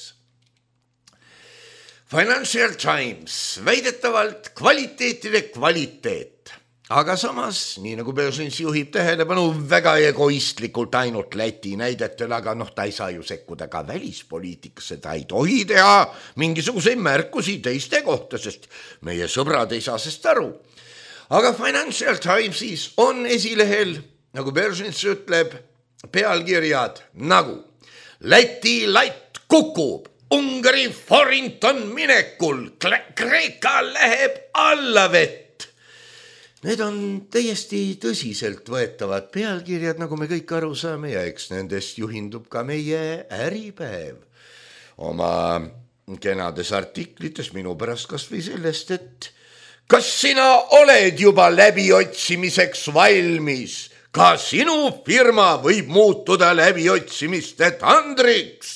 Financial Times, väidetavalt kvaliteetide kvaliteet. Aga samas, nii nagu Beržins juhib tähelepanu, väga egoistlikult ainult Läti näidetel, aga noh, ta ei saa ju sekkuda ka välispoliitikasse, ta ei tohi teha mingisuguseid märkusi teiste kohta, sest meie sõbrad ei saa sest aru. Aga Financial Timesis on esilehel, nagu Beržins ütleb, pealkirjad nagu Läti latt kukub, Ungari forint on minekul, Kreeka läheb alla vett. Need on täiesti tõsiselt võetavad pealkirjad, nagu me kõik aru saame, ja eks nendest juhindub ka meie Äripäev. oma kenades artiklites minu pärast kas või sellest, et kas sina oled juba läbiotsimiseks valmis? Ka sinu firma võib muutuda läbiotsimiste tandriks.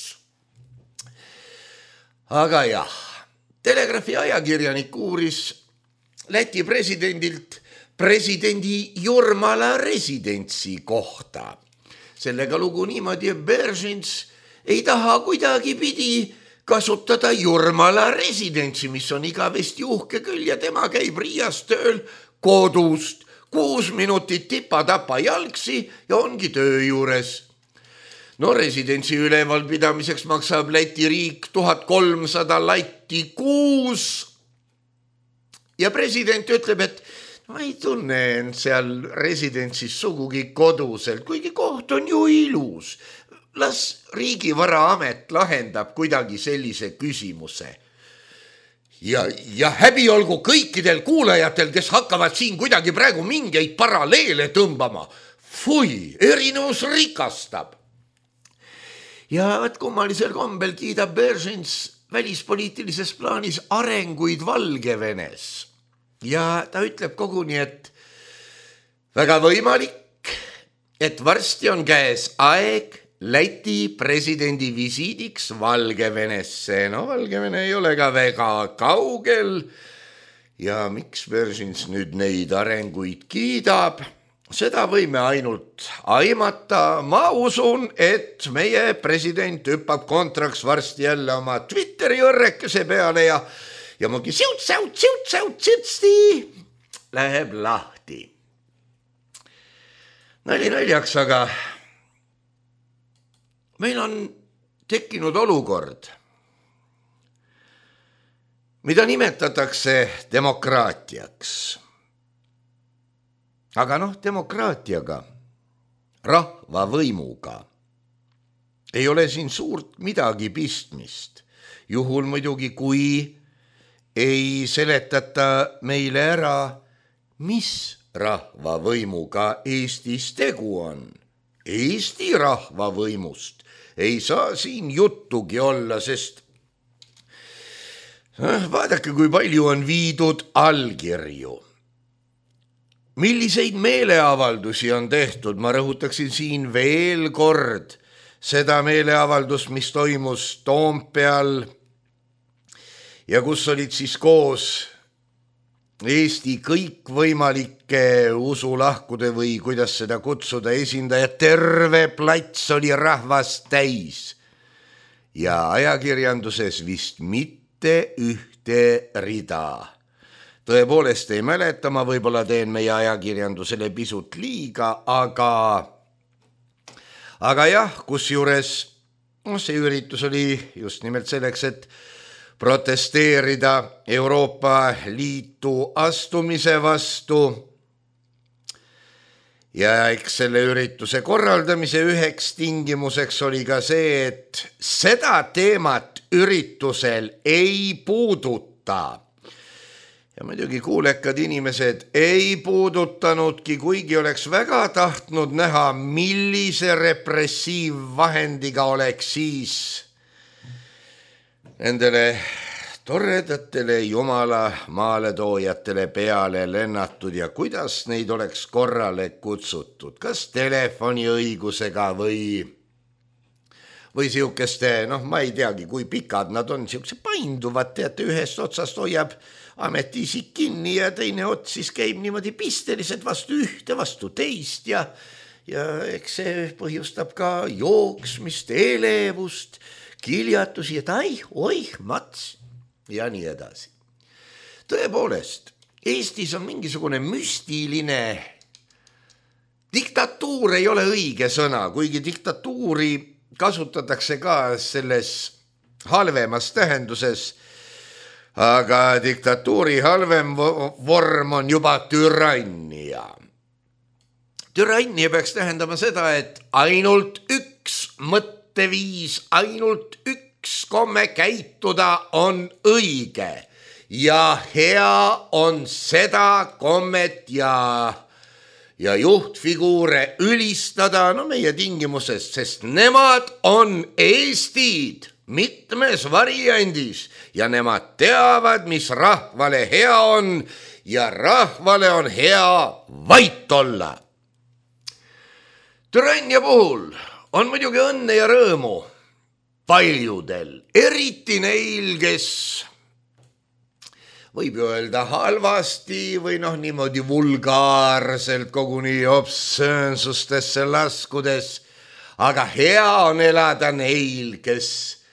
Aga jah, Telegraafi ajakirjanik uuris Läti presidendilt presidendi Jurmala residentsi kohta. Sellega lugu niimoodi, et Beržins ei taha kuidagi pidi kasutada Jurmala residentsi, mis on igavesti uhke küll ja tema käib Riias tööl kodust. Kuus minutit tipa-tapa jalgsi ja ongi töö juures. No residentsi ülevalpidamiseks maksab Läti riik tuhat kolmsada latti kuus. Ja president ütleb, et ma ei tunne end seal residentsis sugugi koduselt, kuigi koht on ju ilus. Las riigivaraamet lahendab kuidagi sellise küsimuse. Ja, ja häbi olgu kõikidel kuulajatel, kes hakkavad siin kuidagi praegu mingeid paralleele tõmbama. Fui, erinevus rikastab. Ja võt kummalisel kombel kiidab Beržins välispoliitilises plaanis arenguid Valgevenes. Ja ta ütleb koguni, et väga võimalik, et varsti on käes aeg Läti presidendi visiidiks Valgevenesse. No Valgevene ei ole ka väga kaugel ja miks Beržins nüüd neid arenguid kiidab, seda võime ainult aimata. Ma usun, et meie president hüppab kontraks varsti jälle oma Twitteri õrrekese peale ja ja mugi siut, siut, siut, siut, siutsti läheb lahti. Nali naljaks, aga meil on tekkinud olukord, mida nimetatakse demokraatiaks. Aga noh, demokraatiaga, rahvavõimuga ei ole siin suurt midagi pistmist. Juhul muidugi, kui ei seletata meile ära, mis rahvavõimuga Eestis tegu on. Eesti rahvavõimust ei saa siin juttugi olla, sest vaadake, kui palju on viidud allkirju. Milliseid meeleavaldusi on tehtud, ma rõhutaksin siin veel kord seda meeleavaldust, mis toimus Toompeal ja kus olid siis koos Eesti kõikvõimalike usulahkude või kuidas seda kutsuda esindajad, terve plats oli rahvast täis ja ajakirjanduses vist mitte ühte rida. Tõepoolest ei mäleta, ma võib-olla teen meie ajakirjandusele pisut liiga, aga, aga jah, kusjuures see üritus oli just nimelt selleks, et protesteerida Euroopa Liitu astumise vastu ja eks selle ürituse korraldamise üheks tingimuseks oli ka see, et seda teemat üritusel ei puuduta. Ja muidugi kuulekad inimesed ei puudutanudki, kuigi oleks väga tahtnud näha, millise repressiivvahendiga oleks siis nendele toredatele jumala maaletoojatele peale lennatud ja kuidas neid oleks korrale kutsutud, kas telefoniõigusega või, või siukeste, noh, ma ei teagi, kui pikad nad on, siukse painduvad, teate, ühest otsast hoiab ametiisik kinni ja teine ots siis käib niimoodi pisteliselt vastu ühte, vastu teist ja, ja eks see põhjustab ka jooksmist, elevust, kiljatusi, et ai, oih, mats ja nii edasi. Tõepoolest, Eestis on mingisugune müstiline, diktatuur ei ole õige sõna, kuigi diktatuuri kasutatakse ka selles halvemas tähenduses, aga diktatuuri halvem vorm on juba türannia. Türannia peaks tähendama seda, et ainult üks mõte, viis, ainult üks komme käituda on õige ja hea on seda kommet ja, ja juhtfiguure ülistada, no meie tingimusest, sest nemad on Eestid, mitmes variandis ja nemad teavad, mis rahvale hea on ja rahvale on hea vait olla. Türannia puhul on muidugi õnne ja rõõmu paljudel, eriti neil, kes võib ju öelda halvasti või noh, niimoodi vulgaarselt koguni obsöönsustesse laskudes, aga hea on elada neil, kes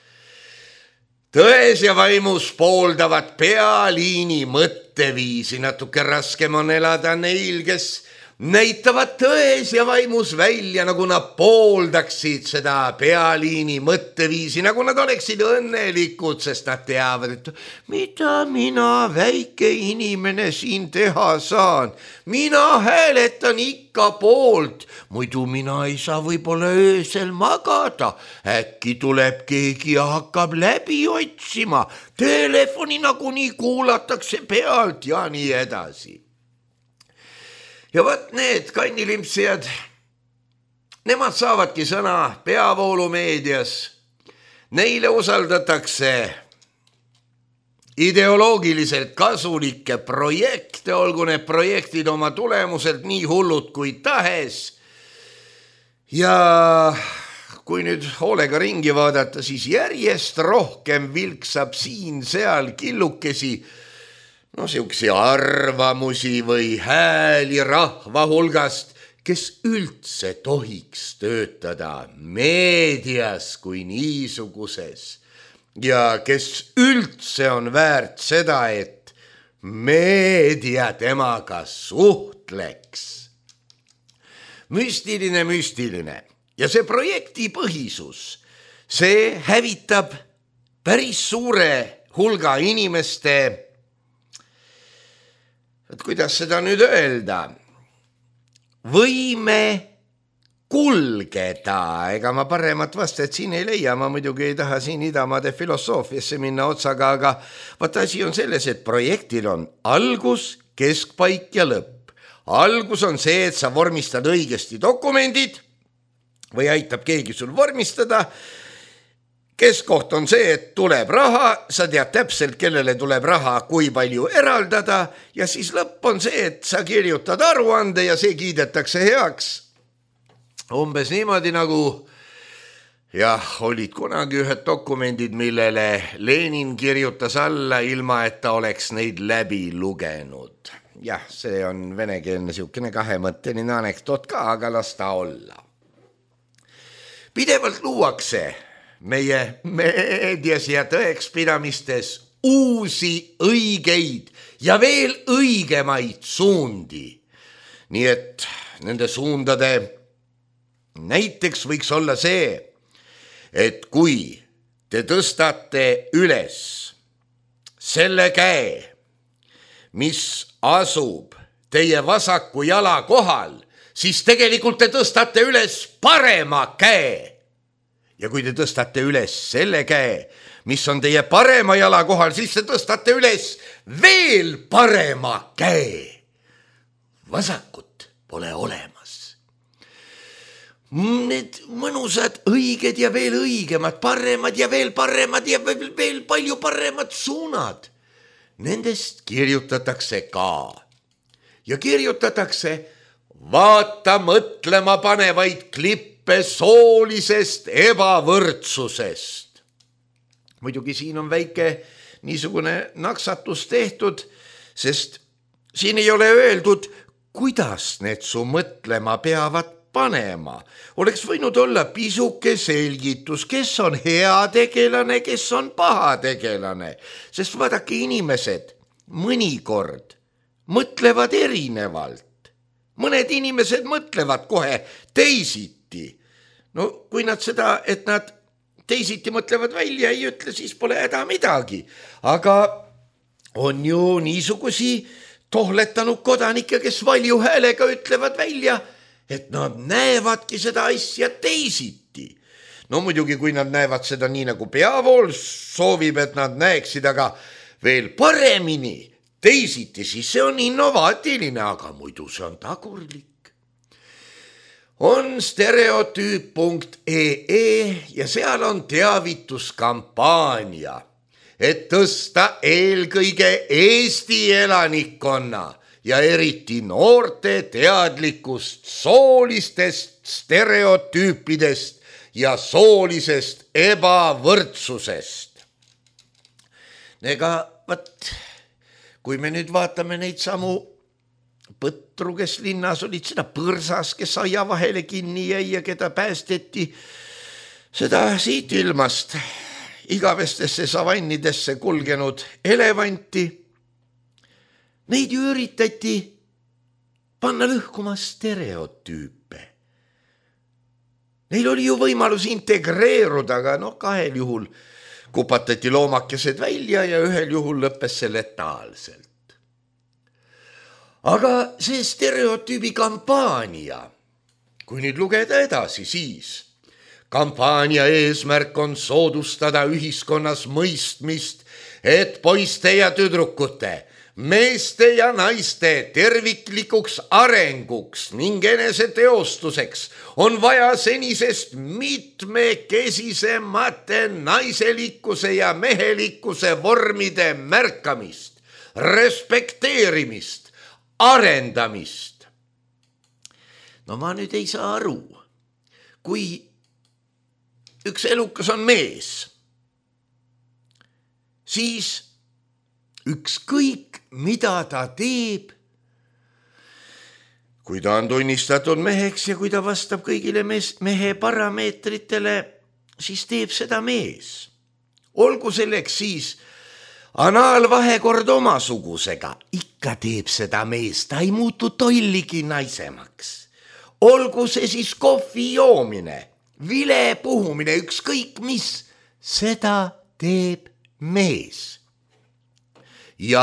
tões ja vaimus pooldavad pealiini mõtteviisi. Natuke raskem on elada neil, kes näitavad tões ja vaimus välja, nagu nad pooldaksid seda pealiini mõtteviisi, nagu nad oleksid õnnelikud, sest nad teavad, et mida mina, väike inimene, siin teha saan. Mina hääletan ikka poolt, muidu mina ei saa võib-olla öösel magada. Äkki tuleb keegi ja hakkab läbi otsima, telefoni nagunii kuulatakse pealt ja nii edasi. Ja võt need kannilimpsijad, nemad saavadki sõna peavoolumeedias. Neile usaldatakse ideoloogiliselt kasulikke projekte, olgu need projektid oma tulemuselt nii hullud kui tahes. Ja kui nüüd hoolega ringi vaadata, siis järjest rohkem vilksab siin seal killukesi no siuksi arvamusi või hääli rahva hulgast, kes üldse tohiks töötada meedias kui niisuguses ja kes üldse on väärt seda, et meedia temaga suhtleks. Müstiline, müstiline ja see projekti põhisus, see hävitab päris suure hulga inimeste, et kuidas seda nüüd öelda, võime kulgeda, ega ma paremat vastet siin ei leia, ma muidugi ei taha siin idamaade filosoofiasse minna otsaga, aga vaata asi on selles, et projektil on algus, keskpaik ja lõpp. Algus on see, et sa vormistad õigesti dokumendid või aitab keegi sul vormistada. Keskkoht on see, et tuleb raha, sa tead täpselt, kellele tuleb raha, kui palju eraldada ja siis lõpp on see, et sa kirjutad aruande ja see kiidetakse heaks. Umbes niimoodi nagu, jah, olid kunagi ühed dokumendid, millele Lenin kirjutas alla ilma, et ta oleks neid läbi lugenud. Jah, see on venekeelne siukene kahemõtteline anekdoot ka, aga las ta olla. Pidevalt luuakse meie meedias ja tõekspidamistes uusi õigeid ja veel õigemaid suundi. Nii et nende suundade näiteks võiks olla see, et kui te tõstate üles selle käe, mis asub teie vasaku jala kohal, siis tegelikult te tõstate üles parema käe. Ja kui te tõstate üles selle käe, mis on teie parema jala kohal, siis te tõstate üles veel parema käe. Vasakut pole olemas. Need mõnusad õiged ja veel õigemad, paremad ja veel paremad ja veel, veel palju paremad suunad. Nendest kirjutatakse ka. Ja kirjutatakse vaata mõtlema panevaid klippe soolisest ebavõrdsusest. Muidugi siin on väike niisugune naksatus tehtud, sest siin ei ole öeldud, kuidas need su mõtlema peavad panema. Oleks võinud olla pisuke selgitus, kes on hea tegelane, kes on paha tegelane, sest vaadake inimesed mõnikord mõtlevad erinevalt. Mõned inimesed mõtlevad kohe teisiti. No kui nad seda, et nad teisiti mõtlevad välja, ei ütle, siis pole häda midagi. Aga on ju niisugusi tohletanud kodanikke, kes valju häälega ütlevad välja, et nad näevadki seda asja teisiti. No muidugi, kui nad näevad seda nii nagu peavool soovib, et nad näeksid, aga veel paremini teisiti, siis see on innovaatiline, aga muidu see on tagurlik. on stereotüüp punkt ee ja seal on teavituskampaania, et tõsta eelkõige Eesti elanikkonna ja eriti noorte teadlikkust soolistest stereotüüpidest ja soolisest ebavõrdsusest. Ega võt, kui me nüüd vaatame neid samu põtru, kes linnas olid, seda põrsas, kes aia vahele kinni jäi ja keda päästeti, seda siit ilmast igavestesse savannidesse kulgenud elevanti, neid ju üritati panna lõhkuma stereotüüpe. Neil oli ju võimalus integreeruda, aga no kahel juhul kupatati loomakesed välja ja ühel juhul lõppes see letaalselt. Aga see stereotüübi kampaania, kui nüüd lugeda edasi, siis kampaania eesmärk on soodustada ühiskonnas mõistmist, et poiste ja tüdrukute, meeste ja naiste terviklikuks arenguks ning eneseteostuseks on vaja senisest mitmekesisemate naiselikkuse ja mehelikkuse vormide märkamist, respekteerimist, arendamist. No ma nüüd ei saa aru, kui üks elukas on mees, siis ükskõik, mida ta teeb, kui ta on tunnistatud meheks ja kui ta vastab kõigile mehe parameetritele, siis teeb seda mees. Olgu selleks siis anaalvahekord omasugusega, ikka teeb seda mees, ta ei muutu tolligi naisemaks. Olgu see siis kohvi joomine, vile puhumine, ükskõik mis, seda teeb mees. Ja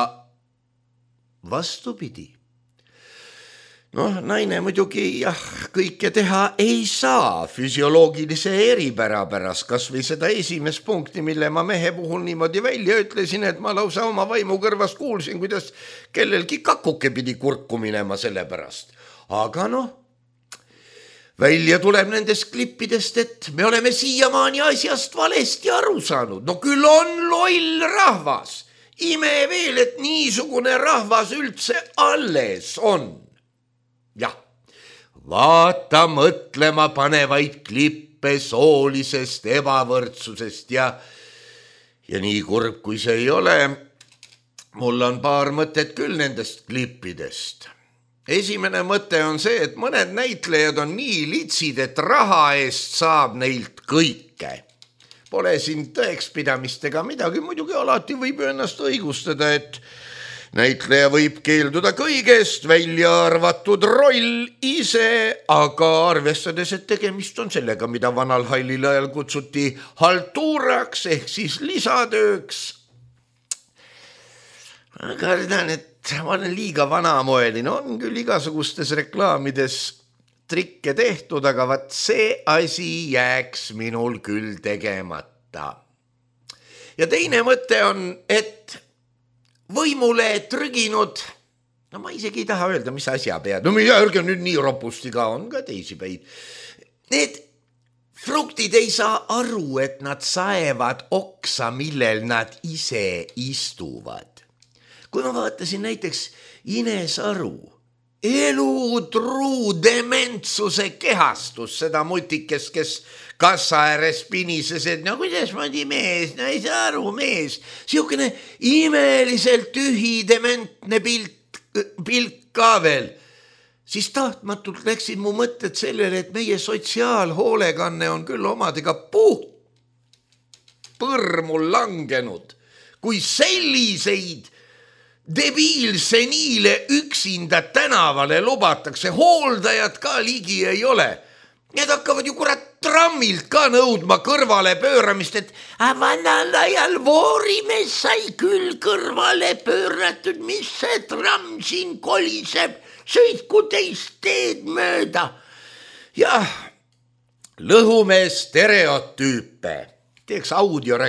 vastupidi. Noh, naine muidugi jah, kõike teha ei saa füsioloogilise eripära pärast, kas või seda esimest punkti, mille ma mehe puhul niimoodi välja ütlesin, et ma lausa oma vaimu kõrvast kuulsin, kuidas kellelgi kakuke pidi kurku minema selle pärast. Aga noh, välja tuleb nendest klippidest, et me oleme siiamaani asjast valesti aru saanud. No küll on loll rahvas. Ime veel, et niisugune rahvas üldse alles on. Jah, vaata mõtlema panevaid klippe soolisest ebavõrdsusest ja, ja nii kurb, kui see ei ole, mul on paar mõtet küll nendest klippidest. Esimene mõte on see, et mõned näitlejad on nii litsid, et raha eest saab neilt kõike. Pole siin tõekspidamistega midagi, muidugi alati võib ennast õigustada, et näitleja võib keelduda kõigest, välja arvatud roll ise, aga arvestades, et tegemist on sellega, mida vanal hallil ajal kutsuti haltuuraks ehk siis lisatööks. Ma kardan, et ma olen liiga vanamoeline, on küll igasugustes reklaamides trikke tehtud, aga vaat see asi jääks minul küll tegemata. Ja teine mõte on, et võimule trüginud, no ma isegi ei taha öelda, mis asja pead, no mida ärge nüüd nii ropusti ka, on ka teisi päid. Need fruktid ei saa aru, et nad saevad oksa, millel nad ise istuvad. Kui ma vaatasin näiteks Ines Aru, elutruu dementsuse kehastus, seda mutikest, kes kassa ääres pinises, et no kuidas moodi mees, no ei saa aru mees, siukene imeliselt tühi dementne pilt, pilk ka veel, siis tahtmatult läksid mu mõtted sellele, et meie sotsiaalhoolekanne on küll omadega puht põrmu langenud, kui selliseid debiilseniile üksinda tänavale lubatakse, hooldajad ka ligi ei ole. Need hakkavad ju kurat trammilt ka nõudma kõrvale pööramist, et vanal ajal Voorimees sai küll kõrvale pööratud, mis see tramm siin koliseb, sõitku teist teed mööda. Jah, lõhume stereotüüpe, teeks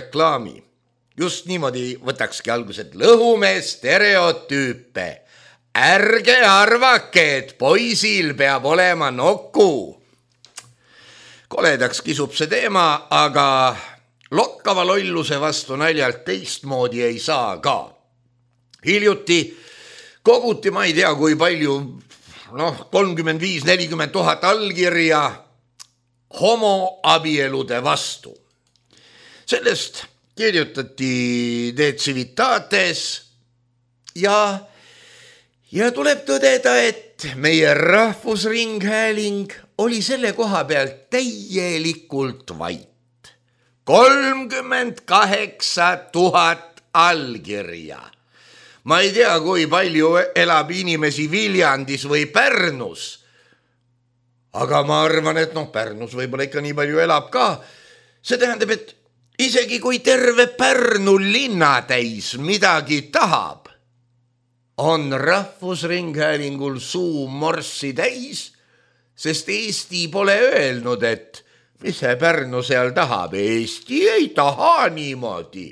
audioreklaami. Just niimoodi võtakski alguses, et lõhume stereotüüpe, ärge arvake, et poisil peab olema noku. Koledaks kisub see teema, aga lokkava lolluse vastu naljalt teistmoodi ei saa ka. Hiljuti koguti, ma ei tea kui palju, noh, kolmkümmend viis nelikümmend tuhat allkirja homoabielude vastu. Sellest kirjutati De Civitates ja, ja tuleb tõdeda, et meie rahvusringhääling oli selle koha pealt täielikult vait. kolmkümmend kaheksa tuhat allkirja. Ma ei tea, kui palju elab inimesi Viljandis või Pärnus, aga ma arvan, et noh, Pärnus võib-olla ikka nii palju elab ka. See tähendab, et isegi kui terve Pärnu linnatäis midagi tahab, on rahvusringhäälingul suu morssi täis, sest Eesti pole öelnud, et mis see Pärnu seal tahab. Eesti ei taha niimoodi.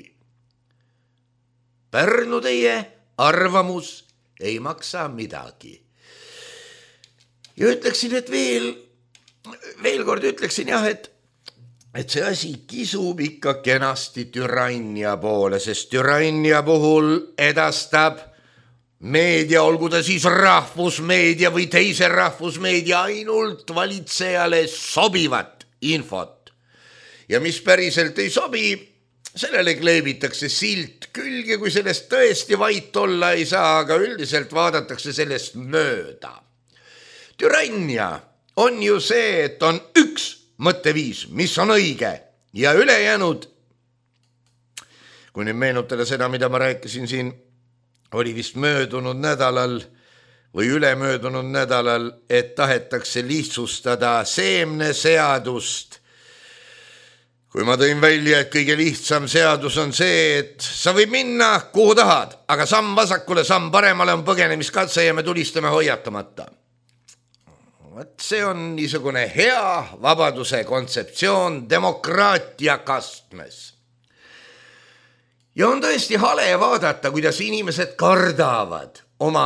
Pärnu teie arvamus ei maksa midagi. Ja ütleksin, et veel, veel kord ütleksin jah, et, et see asi kisub ikka kenasti türannia poole, sest türannia puhul edastab meedia, olgu ta siis rahvusmeedia või teise rahvusmeedia, ainult valitsejale sobivat infot. Ja mis päriselt ei sobi, sellele kleebitakse silt külge, kui sellest tõesti vait olla ei saa, aga üldiselt vaadatakse sellest mööda. Türannia on ju see, et on üks mõtteviis, mis on õige ja ülejäänud. Kui nüüd meenutada seda, mida ma rääkisin siin, oli vist möödunud nädalal või ülemöödunud nädalal, et tahetakse lihtsustada seemneseadust. Kui ma tõin välja, et kõige lihtsam seadus on see, et sa võib minna kuhu tahad, aga samm vasakule, samm paremale on põgenemiskatse ja me tulistame hoiatamata. See on niisugune hea vabaduse kontseptsioon demokraatia kastmes. Ja on tõesti hale vaadata, kuidas inimesed kardavad oma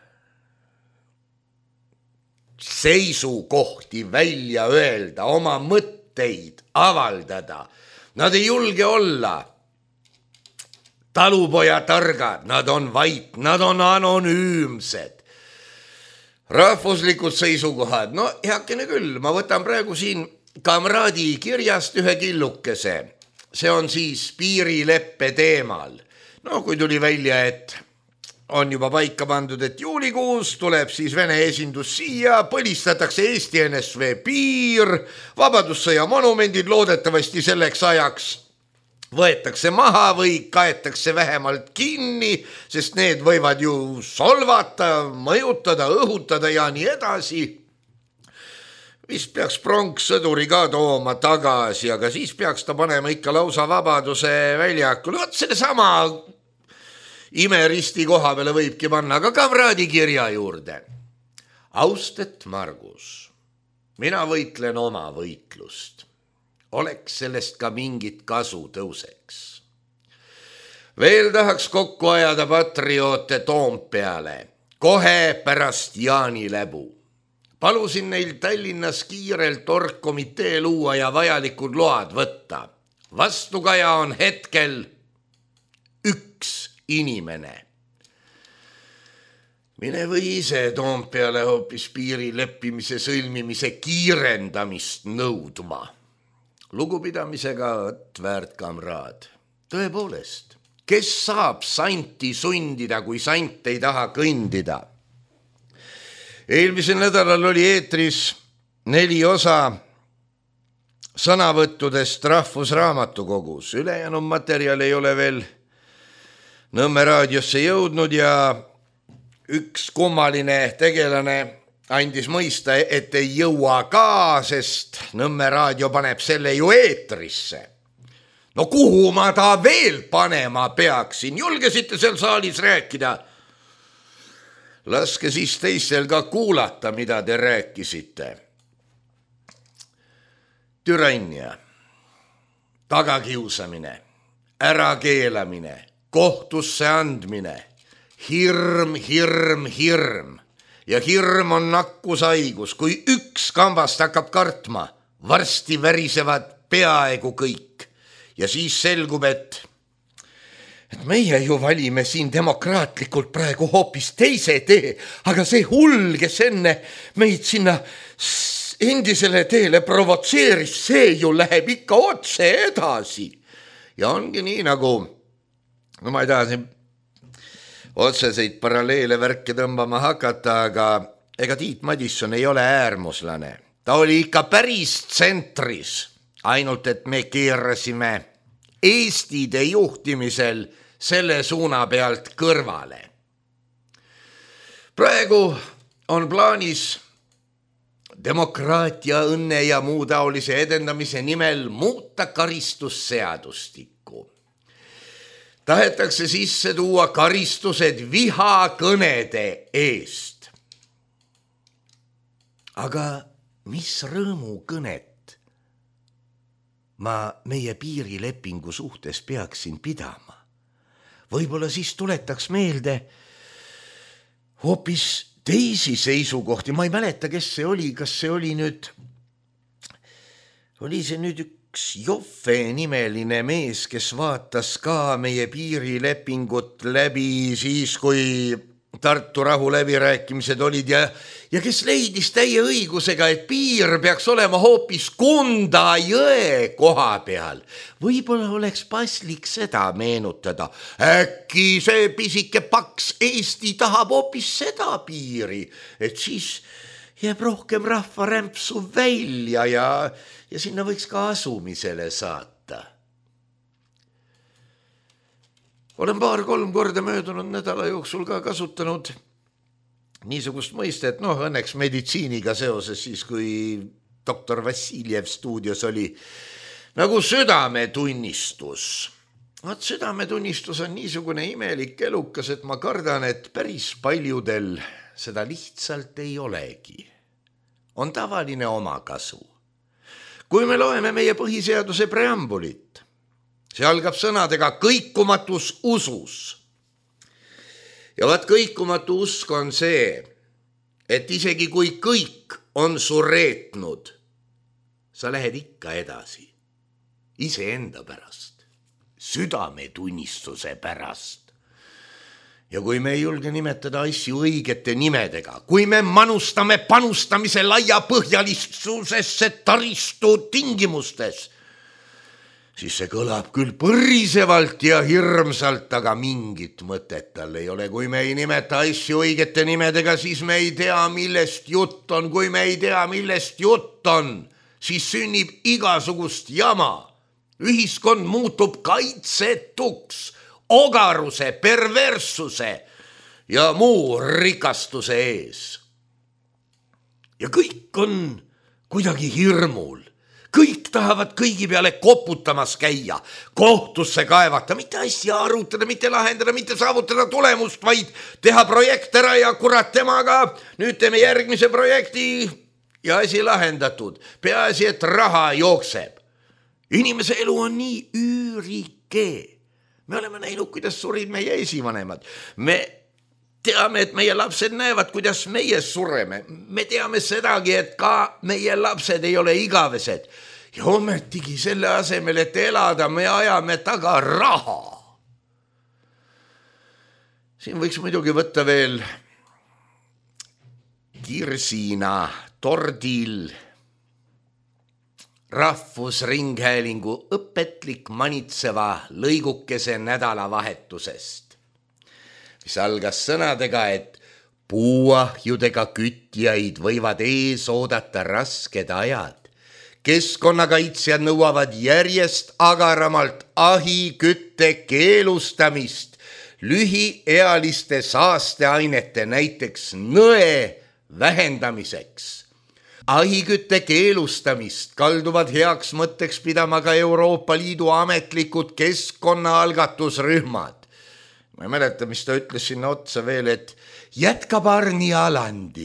seisukohti välja öelda, oma mõtteid avaldada. Nad ei julge olla talupoja targad, nad on vait, nad on anonüümsed. Rahvuslikud seisukohad, no heakene küll, ma võtan praegu siin kamraadi kirjast ühe killukese. See on siis piirileppe teemal. No kui tuli välja, et on juba paika pandud, et juulikuus tuleb siis Vene esindus siia, põlistatakse Eesti N S V piir, Vabadussõja monumendid loodetavasti selleks ajaks võetakse maha või kaetakse vähemalt kinni, sest need võivad ju solvata, mõjutada, õhutada ja nii edasi. Vist peaks pronkssõduri ka tooma tagasi, aga siis peaks ta panema ikka lausa Vabaduse väljakule. Võt selle sama imeristi koha peale võibki panna, aga kamraadi kirja juurde. Austet Margus, mina võitlen oma võitlust. Oleks sellest ka mingit kasu tõuseks. Veel tahaks kokku ajada patrioote Toompeale, kohe pärast Jaaniläbu. Palusin neil Tallinnas kiirelt orgkomitee luua ja vajalikud load võtta. Vastukaja on hetkel üks inimene. Mine või ise Toompeale hoopis piirileppimise sõlmimise kiirendamist nõudma. Lugupidamisega väärt kamraad. Tõepoolest, kes saab santi sundida, kui sant ei taha kõndida? Eelmisel nädalal oli eetris neli osa sõnavõttudest Rahvusraamatukogus. Ülejäänud materjal ei ole veel Nõmme raadiosse jõudnud ja üks kummaline tegelane andis mõista, et ei jõua ka, sest Nõmme raadio paneb selle ju eetrisse. No kuhu ma ta veel panema peaksin? Julgesite seal saalis rääkida? Laske siis teistel ka kuulata, mida te rääkisite. Türannia, tagakiusamine, ärakeelamine, kohtusse andmine, hirm, hirm, hirm ja hirm on nakkushaigus. Kui üks kambast hakkab kartma, varsti värisevad peaaegu kõik ja siis selgub, et et meie ju valime siin demokraatlikult praegu hoopis teise tee, aga see hull, kes enne meid sinna endisele teele provotseeris, see ju läheb ikka otse edasi. Ja ongi nii nagu, no ma ei taha siin otseseid paralleele värke tõmbama hakata, aga ega Tiit Madisson ei ole äärmuslane. Ta oli ikka päris tsentris, ainult et me keerasime Eestide juhtimisel selle suuna pealt kõrvale. Praegu on plaanis demokraatia, õnne ja muu taolise edendamise nimel muuta karistusseadustikku. Tahetakse sisse tuua karistused vihakõnede eest. Aga mis rõõmukõnet ma meie piirilepingu suhtes peaksin pidama? Võib-olla siis tuletaks meelde hoopis teisi seisukohti. Ma ei mäleta, kes see oli, kas see oli nüüd, oli see nüüd üks Joffe nimeline mees, kes vaatas ka meie piirilepingut läbi siis, kui Tartu rahu läbirääkimised olid ja, ja kes leidis täie õigusega, et piir peaks olema hoopis Kunda jõe koha peal. Võib-olla oleks paslik seda meenutada. Äkki see pisike paks Eesti tahab hoopis seda piiri, et siis jääb rohkem rahvarämpsu välja ja, ja sinna võiks ka asumisele saata. Olen paar-kolm korda möödunud nädala jooksul ka kasutanud niisugust mõistet, noh õnneks meditsiiniga seoses siis, kui doktor Vassiljev stuudios oli, nagu südametunnistus. Vaat südametunnistus on niisugune imelik elukas, et ma kardan, et päris paljudel seda lihtsalt ei olegi. On tavaline omakasu. Kui me loeme meie põhiseaduse preambulit, see algab sõnadega kõikumatus usus. Ja vaat kõikumatu usk on see, et isegi kui kõik on su reetnud, sa lähed ikka edasi. Iseenda pärast, südametunnistuse pärast. Ja kui me ei julge nimetada asju õigete nimedega, kui me manustame panustamise laiapõhjalisusesse taristu tingimustes, siis see kõlab küll põrisevalt ja hirmsalt, aga mingit mõtet tal ei ole. Kui me ei nimeta asju õigete nimedega, siis me ei tea, millest jutt on. Kui me ei tea, millest jutt on, siis sünnib igasugust jama. Ühiskond muutub kaitsetuks, ogaruse, perverssuse ja muu rikastuse ees. Ja kõik on kuidagi hirmul. Kõik tahavad kõigi peale koputamas käia, kohtusse kaevata, mitte asja arutada, mitte lahendada, mitte saavutada tulemust, vaid teha projekt ära ja kurat temaga. Nüüd teeme järgmise projekti ja asi lahendatud. Peaasi, et raha jookseb. Inimese elu on nii üürike. Me oleme näinud, kuidas surid meie esivanemad. Me teame, et meie lapsed näevad, kuidas meie sureme. Me teame sedagi, et ka meie lapsed ei ole igavesed. Ja ometigi selle asemel, et elada, me ajame taga raha. Siin võiks muidugi võtta veel kirsina tordil Rahvusringhäälingu õpetlik manitseva lõigukese nädalavahetusest, mis algas sõnadega, et puuahjudega kütjaid võivad ees oodata rasked ajad. Keskkonnakaitsjad nõuavad järjest agaramalt ahikütte keelustamist lühiealiste saasteainete, näiteks nõe vähendamiseks. Ahikütte keelustamist kalduvad heaks mõtteks pidama ka Euroopa Liidu ametlikud keskkonnaalgatusrühmad. Ma ei mäleta, mis ta ütles sinna otsa veel, et jätkab Arni Alandi.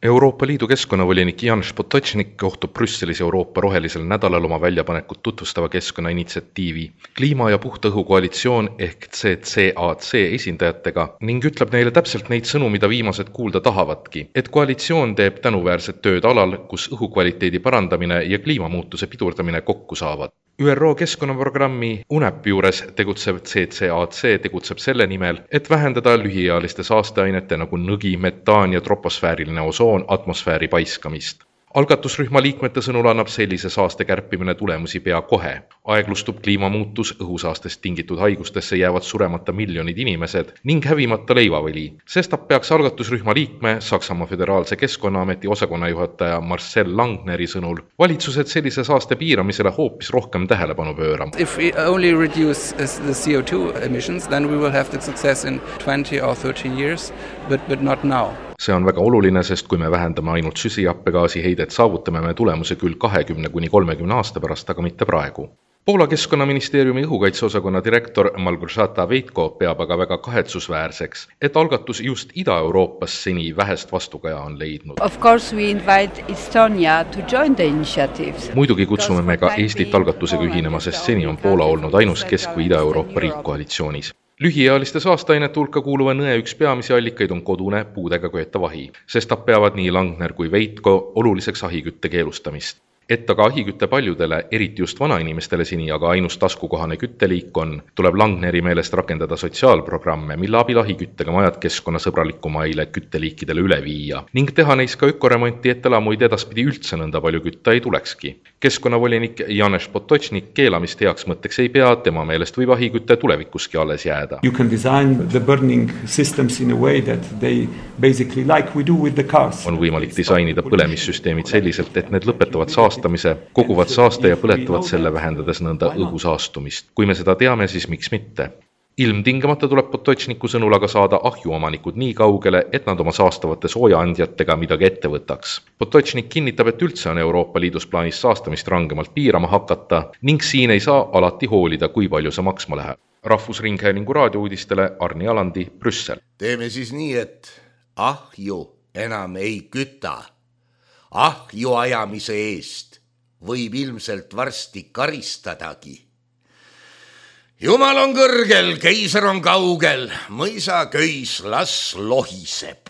Euroopa Liidu keskkonnavolinik Janez Potočnik kohtub Brüsselis Euroopa rohelisel nädalal oma väljapanekut tutvustava keskkonnainitsiatiivi Kliima- ja puhta õhu koalitsioon ehk C C A C esindajatega ning ütleb neile täpselt neid sõnu, mida viimased kuulda tahavadki, et koalitsioon teeb tänuväärset tööd alal, kus õhukvaliteedi parandamine ja kliimamuutuse pidurdamine kokku saavad. Ü R O keskkonnaprogrammi U N E P juures tegutsev C C A C tegutseb selle nimel, et vähendada lühiealiste saasteainete nagu nõgi, metaan ja troposfääriline osoon atmosfääri paiskamist. Algatusrühma liikmete sõnul annab sellise saaste kärpimine tulemusi pea kohe. Aeglustub kliimamuutus, õhusaastest tingitud haigustesse jäävad suremata miljonid inimesed ning hävimata leivavõli. Sestap peaks algatusrühma liikme Saksamaa Föderaalse Keskkonnaameti osakonnajuhataja Marcel Langneri sõnul valitsused sellise saaste piiramisele hoopis rohkem tähelepanu pöörama. If we only reduce the C O two emissions, then we will have the success in twenty or thirty years, but, but not now. See on väga oluline, sest kui me vähendame ainult süsihappegaasi heidet, saavutame me tulemuse küll kahekümne kuni kolmekümne aasta pärast, aga mitte praegu. Poola keskkonnaministeeriumi õhukaitseosakonna direktor Malgorzata Veitko peab aga väga kahetsusväärseks, et algatus just Ida-Euroopas seni vähest vastukaja on leidnud. Of course we invite Estonia to join the initiatives. Muidugi kutsume me ka Eestit algatusega ühinema, sest seni on Poola olnud ainus Kesk- või Ida-Euroopa riik koalitsioonis. Lühiealiste saasteainete hulka kuuluva nõe üks peamisi allikaid on kodune puudega köetav ahi, sest ta peavad nii Langner kui Veitko oluliseks ahikütte keelustamist. Et aga ahikütte paljudele, eriti just vanainimestele seni, aga ainus taskukohane kütteliik on, tuleb Langneri meelest rakendada sotsiaalprogramme, mille abil ahiküttega majad keskkonnasõbralikumaile kütteliikidele üle viia ning teha neis ka ökoremonti, et elamuid edaspidi üldse nõnda palju kütta ei tulekski. Keskkonnavolinik Janez Potočnik keelamist heaks mõtteks ei pea, tema meelest võib ahikütte tulevikuski alles jääda. You can design the burning systems in a way that they basically like we do with the cars. On võimalik disainida põlemissüsteemid selliselt, et need lõpetavad saastamise, koguvad saaste ja põletavad selle vähendades nõnda õhu saastumist. Kui me seda teame, siis miks mitte? Ilmtingamata tuleb Potočniku sõnul aga saada ahjuomanikud nii kaugele, et nad oma saastavate soojaandjatega midagi ette võtaks. Potočnik kinnitab, et üldse on Euroopa Liidus plaanis saastamist rangemalt piirama hakata ning siin ei saa alati hoolida, kui palju see maksma läheb. Rahvusringhäälingu raadiouudistele Arni Alandi, Brüssel. Teeme siis nii, et ahju enam ei küta. Ahju ajamise eest võib ilmselt varsti karistadagi. Jumal on kõrgel, keiser on kaugel, mõisa köis las lohiseb.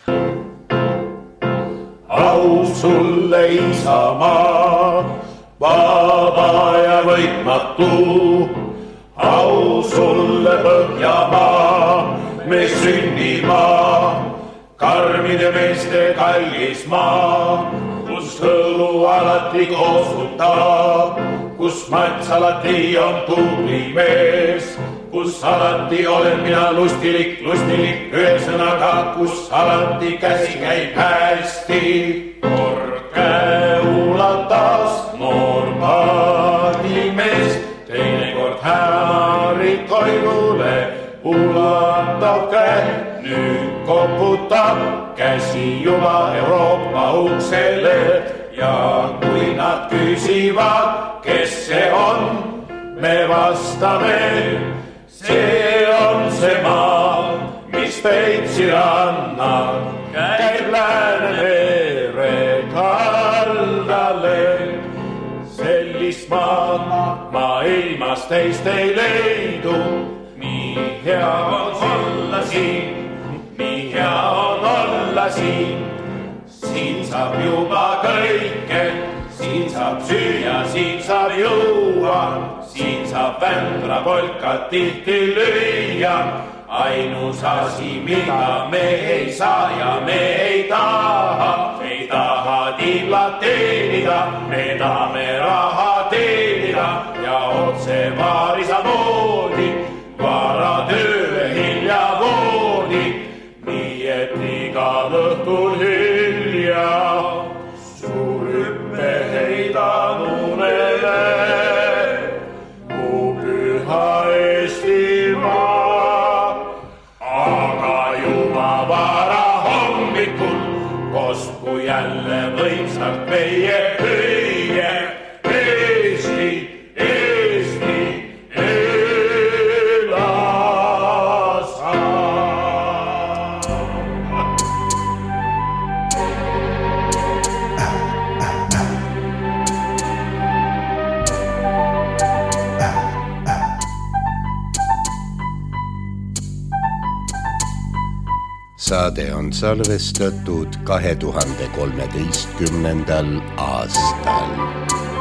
Au sulle Isamaa, vaba ja võitmatu. Au sulle Põhjamaa, me sünnimaa, karmide meeste kallis maa, kus hõlu alati koosutab, kus mats alati on tubli mees, kus alati olen mina lustilik, lustilik, ühesõnaga, kus alati käsi käib hästi. Kord käe ulatas noor paadimees, teinekord häärid koidule ulatab käe, nüüd koputab käsi juba Euroopa uksele ja kui nad küsivad, kes see on, me vastame, see on see maa, mis Peipsi rannal käib Läänemere kaldale. Sellist maad maailmas teist ei leidu, nii hea on olla siin, nii hea on olla siin. Siin saab juba kõike, siin saab süüa, siin saab juua, siin saab vändra polkat tihti lüüa. Ainus asi, mida me ei saa ja me ei taha, ei taha tiiblat teenida, me tahame raha teenida ja otse vaarisa moodi, vara tööle hilja voodi, nii et igal õhtul hilja suur hüppe heidan unele, mu püha Eestimaa. Aga juba vara hommikul kosku jälle võimsalt meie hüüe, Eesti, Eesti, elasa. saade on salvestatud kahe tuhande kolmeteistkümnendal aastal.